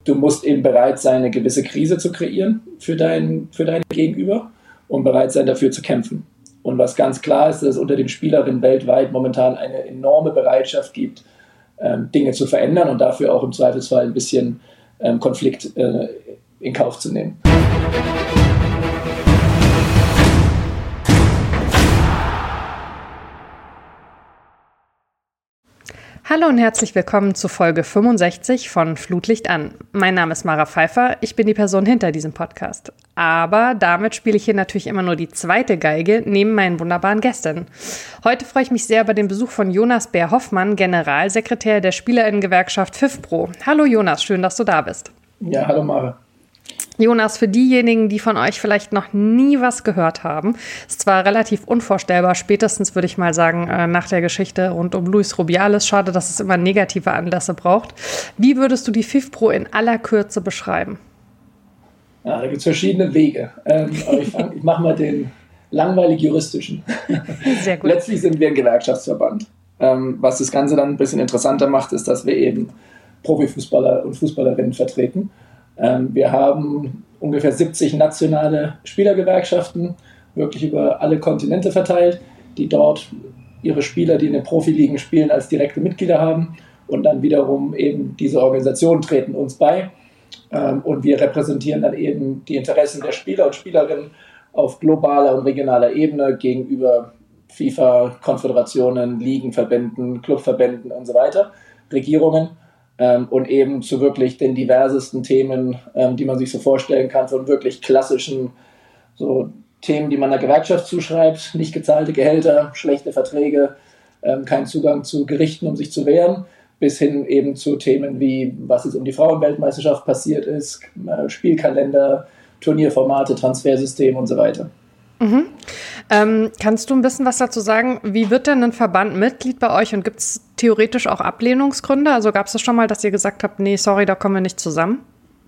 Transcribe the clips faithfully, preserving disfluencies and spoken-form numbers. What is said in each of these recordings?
du musst eben bereit sein, eine gewisse Krise zu kreieren für dein, für dein Gegenüber und bereit sein, dafür zu kämpfen. Und was ganz klar ist, dass es unter den Spielerinnen weltweit momentan eine enorme Bereitschaft gibt, ähm, Dinge zu verändern und dafür auch im Zweifelsfall ein bisschen ähm, Konflikt äh, in Kauf zu nehmen. Hallo und herzlich willkommen zu Folge fünfundsechzig von Flutlicht an. Mein Name ist Mara Pfeiffer, ich bin die Person hinter diesem Podcast. Aber damit spiele ich hier natürlich immer nur die zweite Geige neben meinen wunderbaren Gästen. Heute freue ich mich sehr über den Besuch von Jonas Bär-Hoffmann, Generalsekretär der SpielerInnen-Gewerkschaft FIFPro. Hallo Jonas, schön, dass du da bist. Ja, hallo Mara. Jonas, für diejenigen, die von euch vielleicht noch nie was gehört haben, ist zwar relativ unvorstellbar, spätestens würde ich mal sagen, nach der Geschichte rund um Luis Rubiales. Schade, dass es immer negative Anlässe braucht. Wie würdest du die FIFPro in aller Kürze beschreiben? Ja, da gibt es verschiedene Wege. Ähm, aber ich, ich mache mal den langweilig juristischen. Sehr gut. Letztlich sind wir ein Gewerkschaftsverband. Ähm, was das Ganze dann ein bisschen interessanter macht, ist, dass wir eben Profifußballer und Fußballerinnen vertreten. Wir haben ungefähr siebzig nationale Spielergewerkschaften, wirklich über alle Kontinente verteilt, die dort ihre Spieler, die in den Profiligen spielen, als direkte Mitglieder haben. Und dann wiederum eben diese Organisationen treten uns bei. Und wir repräsentieren dann eben die Interessen der Spieler und Spielerinnen auf globaler und regionaler Ebene gegenüber FIFA, Konföderationen, Ligen, Verbänden, Clubverbänden und so weiter, Regierungen. Und eben zu wirklich den diversesten Themen, die man sich so vorstellen kann, von wirklich klassischen so Themen, die man einer Gewerkschaft zuschreibt, nicht gezahlte Gehälter, schlechte Verträge, kein Zugang zu Gerichten, um sich zu wehren, bis hin eben zu Themen wie, was jetzt um die Frauenweltmeisterschaft passiert ist, Spielkalender, Turnierformate, Transfersystem und so weiter. Mhm. Ähm, kannst du ein bisschen was dazu sagen? Wie wird denn ein Verband Mitglied bei euch und gibt es theoretisch auch Ablehnungsgründe? Also gab es das schon mal, dass ihr gesagt habt, nee, sorry, da kommen wir nicht zusammen?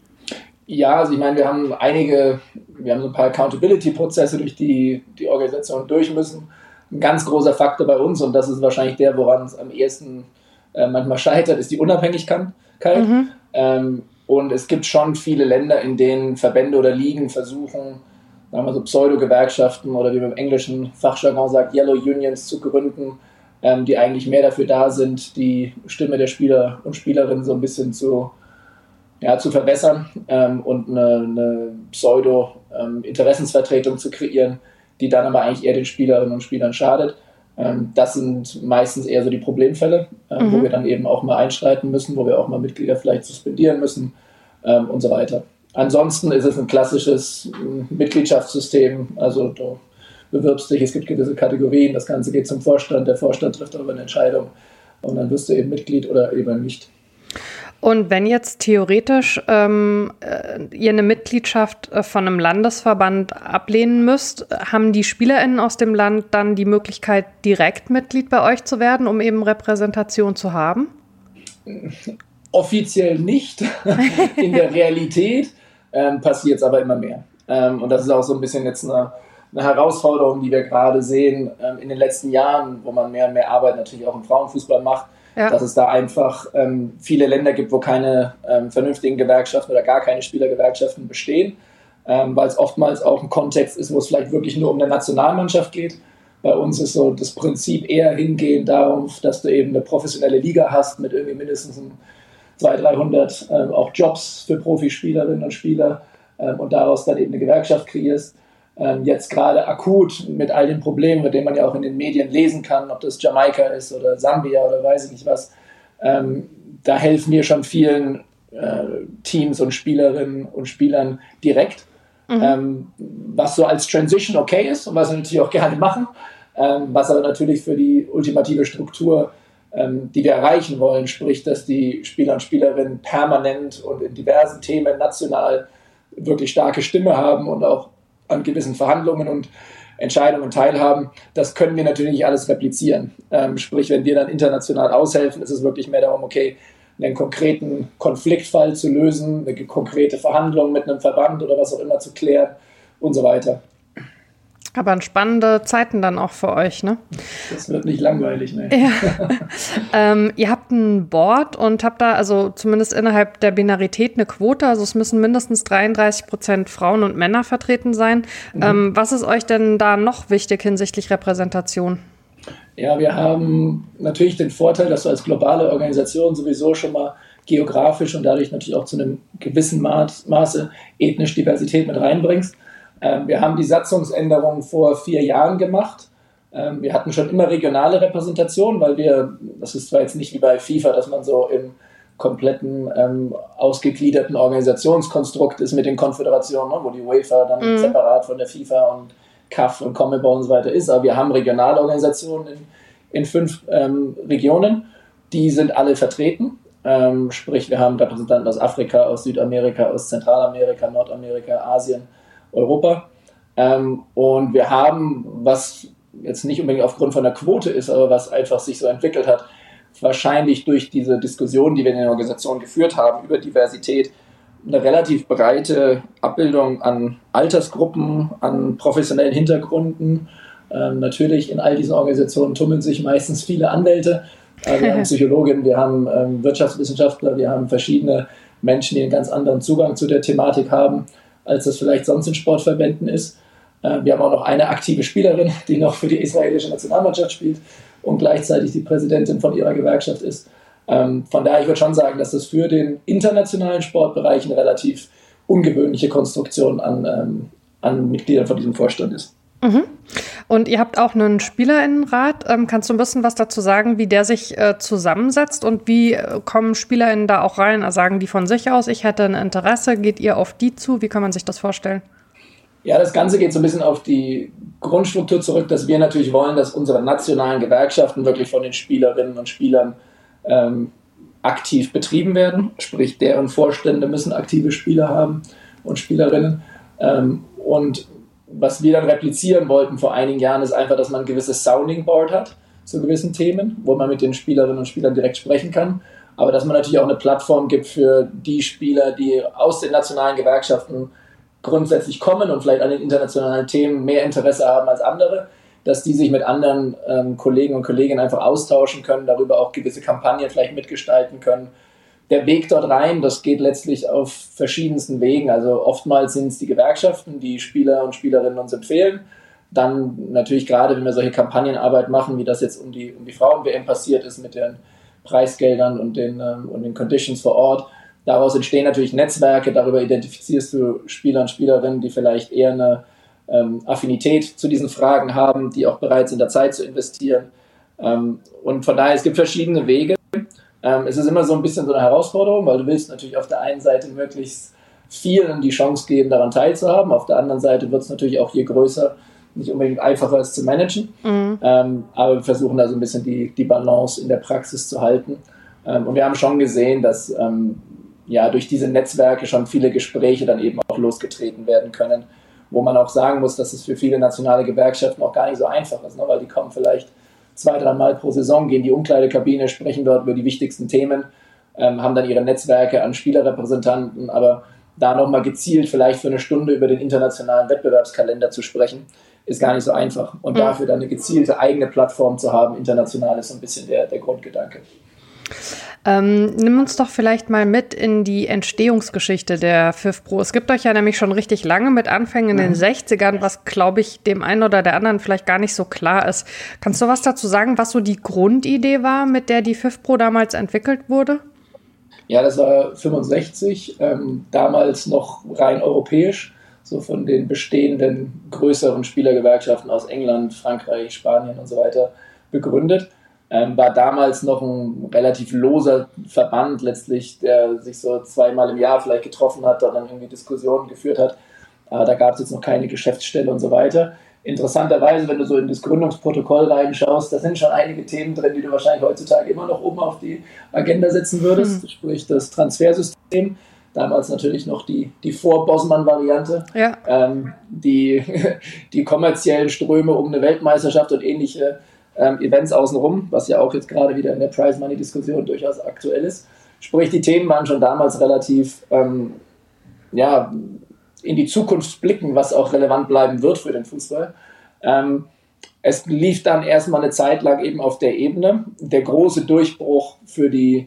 Ja, also ich meine, wir haben einige, wir haben so ein paar Accountability-Prozesse, durch die die Organisation durch müssen. Ein ganz großer Faktor bei uns, und das ist wahrscheinlich der, woran es am ehesten äh, manchmal scheitert, ist die Unabhängigkeit. Mhm. Ähm, und es gibt schon viele Länder, in denen Verbände oder Ligen versuchen, sagen wir so Pseudo-Gewerkschaften oder wie man im englischen Fachjargon sagt, Yellow Unions zu gründen, ähm, die eigentlich mehr dafür da sind, die Stimme der Spieler und Spielerinnen so ein bisschen zu, ja, zu verwässern ähm, und eine, eine Pseudo-Interessensvertretung ähm, zu kreieren, die dann aber eigentlich eher den Spielerinnen und Spielern schadet. Ähm, das sind meistens eher so die Problemfälle, ähm, mhm. wo wir dann eben auch mal einschreiten müssen, wo wir auch mal Mitglieder vielleicht suspendieren müssen ähm, und so weiter. Ansonsten ist es ein klassisches Mitgliedschaftssystem, also du bewirbst dich, es gibt gewisse Kategorien, das Ganze geht zum Vorstand, der Vorstand trifft darüber eine Entscheidung und dann wirst du eben Mitglied oder eben nicht. Und wenn jetzt theoretisch ähm, ihr eine Mitgliedschaft von einem Landesverband ablehnen müsst, haben die SpielerInnen aus dem Land dann die Möglichkeit, direkt Mitglied bei euch zu werden, um eben Repräsentation zu haben? Offiziell nicht, in der Realität ähm, passiert es aber immer mehr. Ähm, und das ist auch so ein bisschen jetzt eine, eine Herausforderung, die wir gerade sehen ähm, in den letzten Jahren, wo man mehr und mehr Arbeit natürlich auch im Frauenfußball macht, ja. Dass es da einfach ähm, viele Länder gibt, wo keine ähm, vernünftigen Gewerkschaften oder gar keine Spielergewerkschaften bestehen, ähm, weil es oftmals auch ein Kontext ist, wo es vielleicht wirklich nur um eine Nationalmannschaft geht. Bei uns ist so das Prinzip eher hingehend darauf, dass du eben eine professionelle Liga hast mit irgendwie mindestens ein zweihundert, dreihundert ähm, auch Jobs für Profispielerinnen und Spieler ähm, und daraus dann eben eine Gewerkschaft kreierst. Ähm, jetzt gerade akut mit all den Problemen, mit denen man ja auch in den Medien lesen kann, ob das Jamaika ist oder Sambia oder weiß ich nicht was, ähm, da helfen mir schon vielen äh, Teams und Spielerinnen und Spielern direkt, mhm. ähm, was so als Transition okay ist und was wir natürlich auch gerne machen, ähm, was aber natürlich für die ultimative Struktur, die wir erreichen wollen, sprich, dass die Spieler und Spielerinnen permanent und in diversen Themen national wirklich starke Stimme haben und auch an gewissen Verhandlungen und Entscheidungen teilhaben, das können wir natürlich nicht alles replizieren. Ähm, sprich, wenn wir dann international aushelfen, ist es wirklich mehr darum, okay, einen konkreten Konfliktfall zu lösen, eine konkrete Verhandlung mit einem Verband oder was auch immer zu klären und so weiter. Aber spannende Zeiten dann auch für euch, ne? Das wird nicht langweilig, ne? Ja. ähm, ihr habt ein Board und habt da also zumindest innerhalb der Binarität eine Quote, also es müssen mindestens dreiunddreißig Prozent Frauen und Männer vertreten sein. Mhm. Ähm, was ist euch denn da noch wichtig hinsichtlich Repräsentation? Ja, wir haben natürlich den Vorteil, dass du als globale Organisation sowieso schon mal geografisch und dadurch natürlich auch zu einem gewissen Maß, Maße ethnisch Diversität mit reinbringst. Ähm, wir haben die Satzungsänderung vor vier Jahren gemacht. Ähm, wir hatten schon immer regionale Repräsentation, weil wir, das ist zwar jetzt nicht wie bei FIFA, dass man so im kompletten ähm, ausgegliederten Organisationskonstrukt ist mit den Konföderationen, ne, wo die UEFA dann mhm. separat von der FIFA und C A F und CONMEBOL und so weiter ist, aber wir haben regionale Organisationen in, in fünf ähm, Regionen, die sind alle vertreten. Ähm, sprich, wir haben Repräsentanten aus Afrika, aus Südamerika, aus Zentralamerika, Nordamerika, Asien, Europa. Ähm, und wir haben, was jetzt nicht unbedingt aufgrund von der Quote ist, aber was einfach sich so entwickelt hat, wahrscheinlich durch diese Diskussion, die wir in der Organisation geführt haben über Diversität, eine relativ breite Abbildung an Altersgruppen, an professionellen Hintergründen. Ähm, natürlich in all diesen Organisationen tummeln sich meistens viele Anwälte. Äh, wir haben Psychologen, wir haben ähm, Wirtschaftswissenschaftler, wir haben verschiedene Menschen, die einen ganz anderen Zugang zu der Thematik haben, als das vielleicht sonst in Sportverbänden ist. Äh, wir haben auch noch eine aktive Spielerin, die noch für die israelische Nationalmannschaft spielt und gleichzeitig die Präsidentin von ihrer Gewerkschaft ist. Ähm, von daher, ich würde schon sagen, dass das für den internationalen Sportbereich eine relativ ungewöhnliche Konstruktion an, ähm, an Mitgliedern von diesem Vorstand ist. Mhm. Und ihr habt auch einen SpielerInnenrat. Ähm, kannst du ein bisschen was dazu sagen, wie der sich äh, zusammensetzt und wie äh, kommen SpielerInnen da auch rein? Also sagen die von sich aus, ich hätte ein Interesse, geht ihr auf die zu? Wie kann man sich das vorstellen? Ja, das Ganze geht so ein bisschen auf die Grundstruktur zurück, dass wir natürlich wollen, dass unsere nationalen Gewerkschaften wirklich von den Spielerinnen und Spielern ähm, aktiv betrieben werden. Sprich, deren Vorstände müssen aktive Spieler haben und Spielerinnen. Ähm, und was wir dann replizieren wollten vor einigen Jahren, ist einfach, dass man ein gewisses Sounding Board hat zu gewissen Themen, wo man mit den Spielerinnen und Spielern direkt sprechen kann. Aber dass man natürlich auch eine Plattform gibt für die Spieler, die aus den nationalen Gewerkschaften grundsätzlich kommen und vielleicht an den internationalen Themen mehr Interesse haben als andere, dass die sich mit anderen ähm, Kollegen und Kolleginnen einfach austauschen können, darüber auch gewisse Kampagnen vielleicht mitgestalten können. Der Weg dort rein, das geht letztlich auf verschiedensten Wegen. Also oftmals sind es die Gewerkschaften, die Spieler und Spielerinnen uns empfehlen. Dann natürlich gerade, wenn wir solche Kampagnenarbeit machen, wie das jetzt um die, um die Frauen-W M passiert ist mit den Preisgeldern und den, ähm, und den Conditions vor Ort. Daraus entstehen natürlich Netzwerke, darüber identifizierst du Spieler und Spielerinnen, die vielleicht eher eine ähm, Affinität zu diesen Fragen haben, die auch bereit sind, da Zeit zu investieren. Ähm, und von daher, es gibt verschiedene Wege. Ähm, es ist immer so ein bisschen so eine Herausforderung, weil du willst natürlich auf der einen Seite möglichst vielen die Chance geben, daran teilzuhaben. Auf der anderen Seite wird es natürlich auch, je größer, nicht unbedingt einfacher es zu managen. Mhm. Ähm, aber wir versuchen da so ein bisschen die, die Balance in der Praxis zu halten. Ähm, und wir haben schon gesehen, dass ähm, ja, durch diese Netzwerke schon viele Gespräche dann eben auch losgetreten werden können, wo man auch sagen muss, dass es für viele nationale Gewerkschaften auch gar nicht so einfach ist, ne? Weil die kommen vielleicht zwei, dreimal pro Saison, gehen in die Umkleidekabine, sprechen dort über die wichtigsten Themen, ähm, haben dann ihre Netzwerke an Spielerrepräsentanten, aber da nochmal gezielt vielleicht für eine Stunde über den internationalen Wettbewerbskalender zu sprechen, ist gar nicht so einfach. Und mhm. dafür dann eine gezielte eigene Plattform zu haben, international, ist so ein bisschen der, der Grundgedanke. Ähm, nimm uns doch vielleicht mal mit in die Entstehungsgeschichte der FIFPro. Es gibt euch ja nämlich schon richtig lange, mit Anfängen in den sechzigern, was, glaube ich, dem einen oder der anderen vielleicht gar nicht so klar ist. Kannst du was dazu sagen, was so die Grundidee war, mit der die FIFPro damals entwickelt wurde? Ja, das war fünfundsechzig, ähm, damals noch rein europäisch, so von den bestehenden größeren Spielergewerkschaften aus England, Frankreich, Spanien und so weiter begründet. Ähm, war damals noch ein relativ loser Verband letztlich, der sich so zweimal im Jahr vielleicht getroffen hat und dann irgendwie Diskussionen geführt hat. Äh, da gab es jetzt noch keine Geschäftsstelle und so weiter. Interessanterweise, wenn du so in das Gründungsprotokoll reinschaust, da sind schon einige Themen drin, die du wahrscheinlich heutzutage immer noch oben auf die Agenda setzen würdest. Mhm. Sprich das Transfersystem, damals natürlich noch die, die Vor-Bosman-Variante, ja. ähm, die, die kommerziellen Ströme um eine Weltmeisterschaft und ähnliche Ähm, Events außenrum, was ja auch jetzt gerade wieder in der Prize-Money-Diskussion durchaus aktuell ist. Sprich, die Themen waren schon damals relativ ähm, ja, in die Zukunft blicken, was auch relevant bleiben wird für den Fußball. Ähm, es lief dann erstmal eine Zeit lang eben auf der Ebene. Der große Durchbruch für die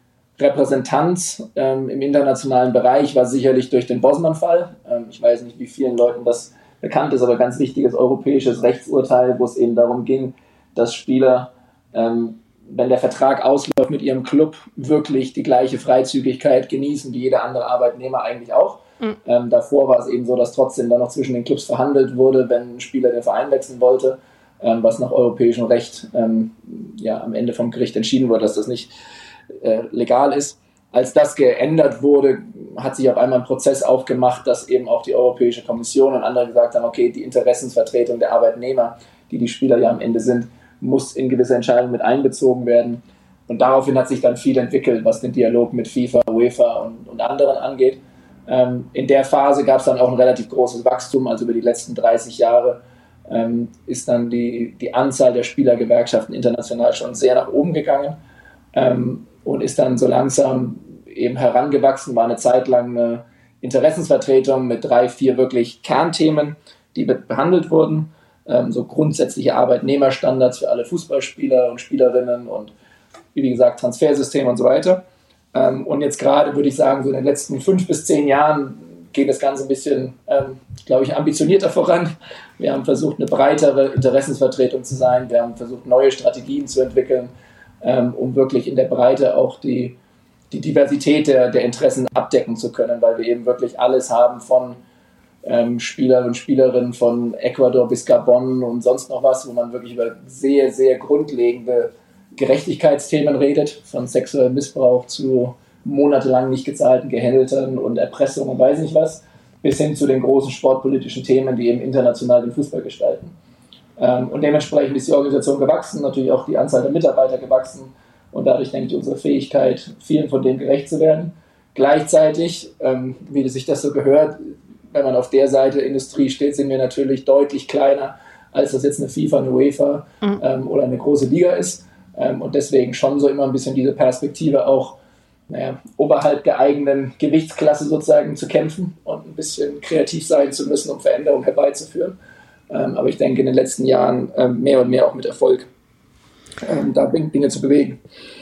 Repräsentanz ähm, im internationalen Bereich war sicherlich durch den Bosman-Fall. Ähm, ich weiß nicht, wie vielen Leuten das bekannt ist, aber ganz wichtiges europäisches Rechtsurteil, wo es eben darum ging, dass Spieler, ähm, wenn der Vertrag ausläuft mit ihrem Club, wirklich die gleiche Freizügigkeit genießen wie jeder andere Arbeitnehmer eigentlich auch. Mhm. Ähm, davor war es eben so, dass trotzdem dann noch zwischen den Clubs verhandelt wurde, wenn ein Spieler den Verein wechseln wollte, ähm, was nach europäischem Recht ähm, ja, am Ende vom Gericht entschieden wurde, dass das nicht äh, legal ist. Als das geändert wurde, hat sich auf einmal ein Prozess aufgemacht, dass eben auch die Europäische Kommission und andere gesagt haben, okay, die Interessensvertretung der Arbeitnehmer, die die Spieler ja am Ende sind, muss in gewisse Entscheidungen mit einbezogen werden. Und daraufhin hat sich dann viel entwickelt, was den Dialog mit FIFA, UEFA und, und anderen angeht. Ähm, in der Phase gab es dann auch ein relativ großes Wachstum, also über die letzten dreißig Jahre ähm, ist dann die, die Anzahl der Spielergewerkschaften international schon sehr nach oben gegangen ähm, und ist dann so langsam eben herangewachsen, war eine Zeit lang eine Interessensvertretung mit drei, vier wirklich Kernthemen, die behandelt wurden. Ähm, so grundsätzliche Arbeitnehmerstandards für alle Fußballspieler und Spielerinnen und wie gesagt Transfersystem und so weiter. Ähm, und jetzt gerade würde ich sagen, so in den letzten fünf bis zehn Jahren geht das Ganze ein bisschen, ähm, glaube ich, ambitionierter voran. Wir haben versucht, eine breitere Interessensvertretung zu sein. Wir haben versucht, neue Strategien zu entwickeln, ähm, um wirklich in der Breite auch die, die Diversität der, der Interessen abdecken zu können, weil wir eben wirklich alles haben von ähm, Spieler und Spielerinnen von Ecuador bis Gabon und sonst noch was, wo man wirklich über sehr, sehr grundlegende Gerechtigkeitsthemen redet, von sexuellem Missbrauch zu monatelang nicht gezahlten Gehältern und Erpressung und weiß nicht was, bis hin zu den großen sportpolitischen Themen, die eben international den Fußball gestalten. Ähm, und dementsprechend ist die Organisation gewachsen, natürlich auch die Anzahl der Mitarbeiter gewachsen und dadurch, denke ich, unsere Fähigkeit, vielen von denen gerecht zu werden. Gleichzeitig, ähm, wie sich das so gehört, wenn man auf der Seite Industrie steht, sind wir natürlich deutlich kleiner, als das jetzt eine FIFA, eine UEFA mhm. ähm, oder eine große Liga ist. Ähm, und deswegen schon so immer ein bisschen diese Perspektive auch naja, oberhalb der eigenen Gewichtsklasse sozusagen zu kämpfen und ein bisschen kreativ sein zu müssen, um Veränderungen herbeizuführen. Ähm, aber ich denke, in den letzten Jahren ähm, mehr und mehr auch mit Erfolg ähm, da Dinge zu bewegen.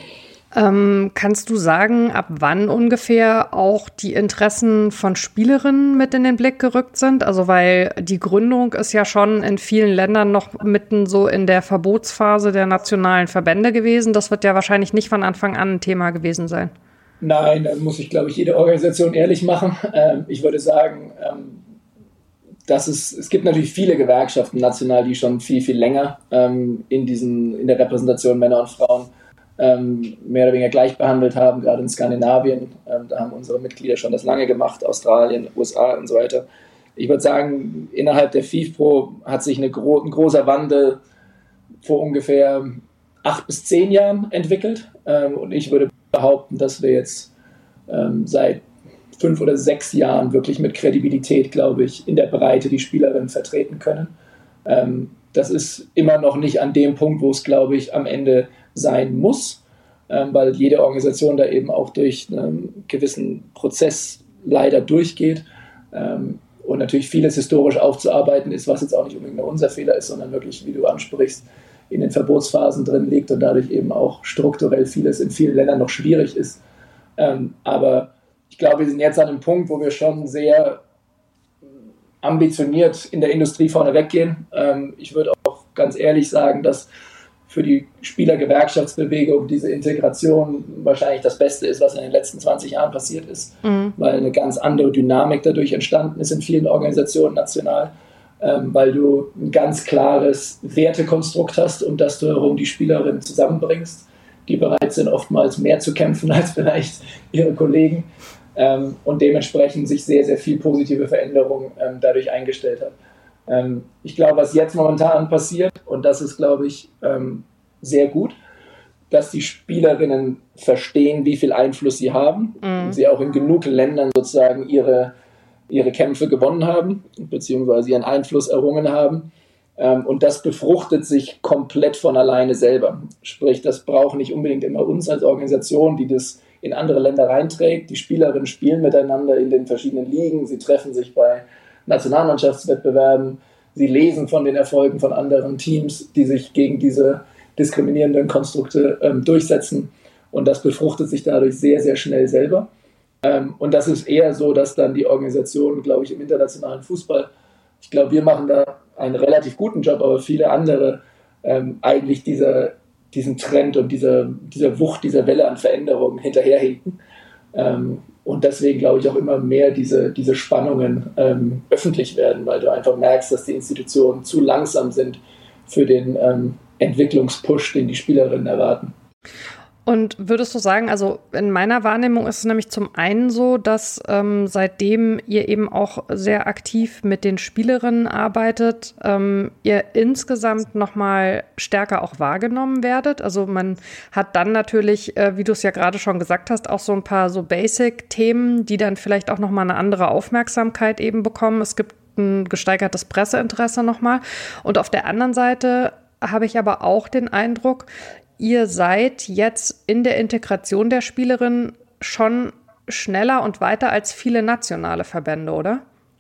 Ähm, kannst du sagen, ab wann ungefähr auch die Interessen von Spielerinnen mit in den Blick gerückt sind? Also weil die Gründung ist ja schon in vielen Ländern noch mitten so in der Verbotsphase der nationalen Verbände gewesen. Das wird ja wahrscheinlich nicht von Anfang an ein Thema gewesen sein. Nein, da muss ich, glaube ich, jede Organisation ehrlich machen. Ähm, ich würde sagen, ähm, dass es, es gibt natürlich viele Gewerkschaften national, die schon viel, viel länger ähm, in, diesen, in der Repräsentation Männer und Frauen ähm, mehr oder weniger gleich behandelt haben, gerade in Skandinavien. Ähm, da haben unsere Mitglieder schon das lange gemacht, Australien, U S A und so weiter. Ich würde sagen, innerhalb der FIFPro hat sich eine gro- ein großer Wandel vor ungefähr acht bis zehn Jahren entwickelt. Ähm, und ich würde behaupten, dass wir jetzt ähm, seit fünf oder sechs Jahren wirklich mit Kredibilität, glaube ich, in der Breite die Spielerinnen vertreten können. Ähm, das ist immer noch nicht an dem Punkt, wo es, glaube ich, am Ende sein muss, ähm, weil jede Organisation da eben auch durch einen gewissen Prozess leider durchgeht ähm, und natürlich vieles historisch aufzuarbeiten ist, was jetzt auch nicht unbedingt nur unser Fehler ist, sondern wirklich, wie du ansprichst, in den Verbotsphasen drin liegt und dadurch eben auch strukturell vieles in vielen Ländern noch schwierig ist. Ähm, aber ich glaube, wir sind jetzt an einem Punkt, wo wir schon sehr ambitioniert in der Industrie vorne weggehen. Ähm, ich würde auch ganz ehrlich sagen, dass für die Spielergewerkschaftsbewegung diese Integration wahrscheinlich das Beste ist, was in den letzten zwanzig Jahren passiert ist, mhm. weil eine ganz andere Dynamik dadurch entstanden ist in vielen Organisationen national, ähm, weil du ein ganz klares Wertekonstrukt hast, um das du herum die Spielerinnen zusammenbringst, die bereit sind, oftmals mehr zu kämpfen als vielleicht ihre Kollegen ähm, und dementsprechend sich sehr, sehr viel positive Veränderung ähm, dadurch eingestellt hat. Ähm, ich glaube, was jetzt momentan passiert, und das ist, glaube ich, ähm, sehr gut, dass die Spielerinnen verstehen, wie viel Einfluss sie haben mhm. und sie auch in genug Ländern sozusagen ihre, ihre Kämpfe gewonnen haben, beziehungsweise ihren Einfluss errungen haben. Ähm, und das befruchtet sich komplett von alleine selber. Sprich, das braucht nicht unbedingt immer uns als Organisation, die das in andere Länder reinträgt. Die Spielerinnen spielen miteinander in den verschiedenen Ligen, sie treffen sich bei Nationalmannschaftswettbewerben, sie lesen von den Erfolgen von anderen Teams, die sich gegen diese diskriminierenden Konstrukte ähm, durchsetzen. Und das befruchtet sich dadurch sehr, sehr schnell selber. Ähm, und das ist eher so, dass dann die Organisationen, glaube ich, im internationalen Fußball, ich glaube, wir machen da einen relativ guten Job, aber viele andere ähm, eigentlich dieser, diesen Trend und dieser, dieser Wucht, dieser Welle an Veränderungen hinterherhinken. Ähm, und deswegen, glaube ich, auch immer mehr diese, diese Spannungen ähm, öffentlich werden, weil du einfach merkst, dass die Institutionen zu langsam sind für den ähm, Entwicklungspush, den die Spielerinnen erwarten. Und würdest du sagen, also in meiner Wahrnehmung ist es nämlich zum einen so, dass ähm, seitdem ihr eben auch sehr aktiv mit den Spielerinnen arbeitet, ähm, ihr insgesamt nochmal stärker auch wahrgenommen werdet. Also man hat dann natürlich, äh, wie du es ja gerade schon gesagt hast, auch so ein paar so Basic-Themen, die dann vielleicht auch nochmal eine andere Aufmerksamkeit eben bekommen. Es gibt ein gesteigertes Presseinteresse nochmal. Und auf der anderen Seite habe ich aber auch den Eindruck, ihr seid jetzt in der Integration der Spielerin schon schneller und weiter als viele nationale Verbände, oder?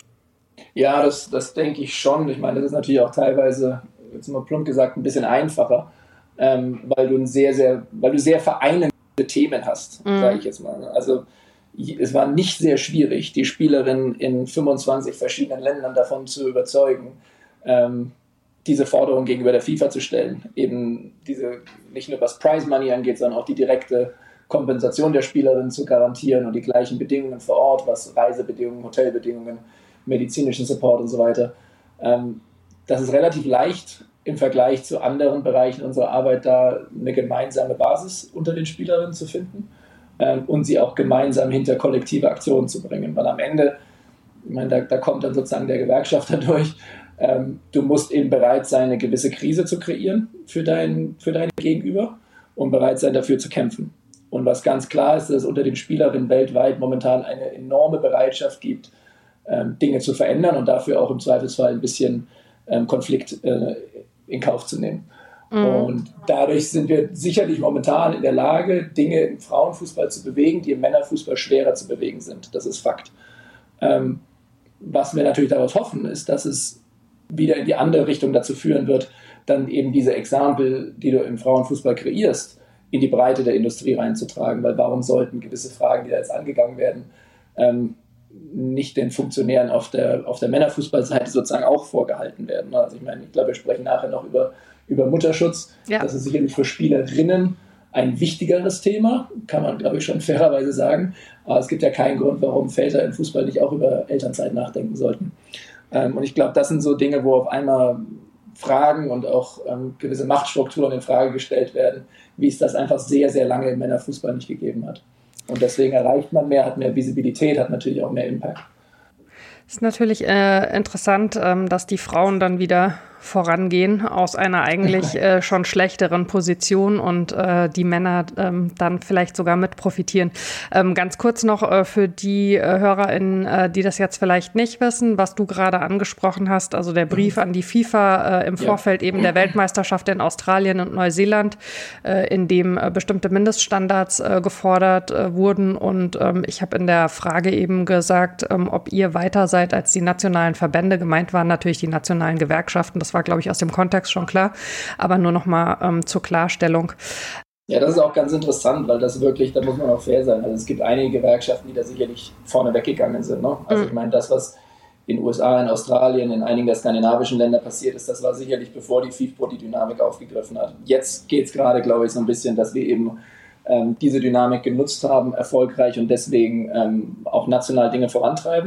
Ja, das, das denke ich schon. Ich meine, das ist natürlich auch teilweise, jetzt mal plump gesagt, ein bisschen einfacher, ähm, weil du ein sehr, sehr, weil du sehr vereinende Themen hast, mhm. sage ich jetzt mal. Also es war nicht sehr schwierig, die Spielerinnen in fünfundzwanzig verschiedenen Ländern davon zu überzeugen, ähm, diese Forderung gegenüber der FIFA zu stellen. Eben diese, nicht nur was Prize Money angeht, sondern auch die direkte Kompensation der Spielerinnen zu garantieren und die gleichen Bedingungen vor Ort, was Reisebedingungen, Hotelbedingungen, medizinischen Support und so weiter. Ähm, das ist relativ leicht im Vergleich zu anderen Bereichen unserer Arbeit, da eine gemeinsame Basis unter den Spielerinnen zu finden ähm, und sie auch gemeinsam hinter kollektive Aktionen zu bringen. Weil am Ende, ich meine, da, da kommt dann sozusagen der Gewerkschafter durch. Ähm, du musst eben bereit sein, eine gewisse Krise zu kreieren für dein, für dein Gegenüber und bereit sein, dafür zu kämpfen. Und was ganz klar ist, dass es unter den Spielerinnen weltweit momentan eine enorme Bereitschaft gibt, ähm, Dinge zu verändern und dafür auch im Zweifelsfall ein bisschen ähm, Konflikt äh, in Kauf zu nehmen. Mhm. Und dadurch sind wir sicherlich momentan in der Lage, Dinge im Frauenfußball zu bewegen, die im Männerfußball schwerer zu bewegen sind. Das ist Fakt. Ähm, was wir natürlich daraus hoffen, ist, dass es wieder in die andere Richtung dazu führen wird, dann eben diese Exempel, die du im Frauenfußball kreierst, in die Breite der Industrie reinzutragen. Weil warum sollten gewisse Fragen, die da jetzt angegangen werden, ähm, nicht den Funktionären auf der, auf der Männerfußballseite sozusagen auch vorgehalten werden? Also ich meine, ich glaube, wir sprechen nachher noch über, über Mutterschutz. Ja. Das ist sicherlich für Spielerinnen ein wichtigeres Thema, kann man, glaube ich, schon fairerweise sagen. Aber es gibt ja keinen Grund, warum Väter im Fußball nicht auch über Elternzeit nachdenken sollten. Ähm, und ich glaube, das sind so Dinge, wo auf einmal Fragen und auch ähm, gewisse Machtstrukturen in Frage gestellt werden, wie es das einfach sehr, sehr lange im Männerfußball nicht gegeben hat. Und deswegen erreicht man mehr, hat mehr Visibilität, hat natürlich auch mehr Impact. Es ist natürlich äh, interessant, ähm, dass die Frauen dann wieder vorangehen aus einer eigentlich äh, schon schlechteren Position und äh, die Männer ähm, dann vielleicht sogar mit profitieren. Ähm, ganz kurz noch äh, für die äh, HörerInnen, äh, die das jetzt vielleicht nicht wissen, was du gerade angesprochen hast, also der Brief an die FIFA äh, im Vorfeld ja. eben der Weltmeisterschaft in Australien und Neuseeland, äh, in dem äh, bestimmte Mindeststandards äh, gefordert äh, wurden. Und ähm, ich habe in der Frage eben gesagt, ähm, ob ihr weiter seid als die nationalen Verbände. Gemeint waren natürlich die nationalen Gewerkschaften. Das war, glaube ich, aus dem Kontext schon klar, aber nur noch mal ähm, zur Klarstellung. Ja, das ist auch ganz interessant, weil das wirklich, da muss man auch fair sein. Also es gibt einige Gewerkschaften, die da sicherlich vorne weggegangen sind. Ne? Also mhm. ich meine, das, was in den U S A, in Australien, in einigen der skandinavischen Länder passiert ist, das war sicherlich, bevor die FIFA die Dynamik aufgegriffen hat. Jetzt geht es gerade, glaube ich, so ein bisschen, dass wir eben ähm, diese Dynamik genutzt haben, erfolgreich und deswegen ähm, auch national Dinge vorantreiben,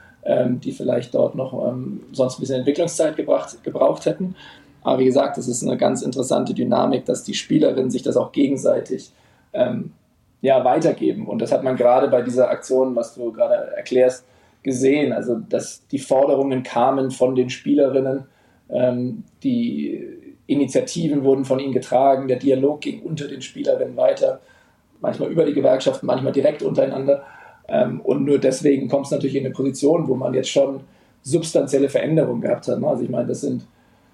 die vielleicht dort noch ähm, sonst ein bisschen Entwicklungszeit gebracht, gebraucht hätten. Aber wie gesagt, das ist eine ganz interessante Dynamik, dass die Spielerinnen sich das auch gegenseitig ähm, ja, weitergeben. Und das hat man gerade bei dieser Aktion, was du gerade erklärst, gesehen. Also, dass die Forderungen kamen von den Spielerinnen, ähm, die Initiativen wurden von ihnen getragen, der Dialog ging unter den Spielerinnen weiter, manchmal über die Gewerkschaften, manchmal direkt untereinander. Ähm, und nur deswegen kommt es natürlich in eine Position, wo man jetzt schon substanzielle Veränderungen gehabt hat. Ne? Also ich meine, das sind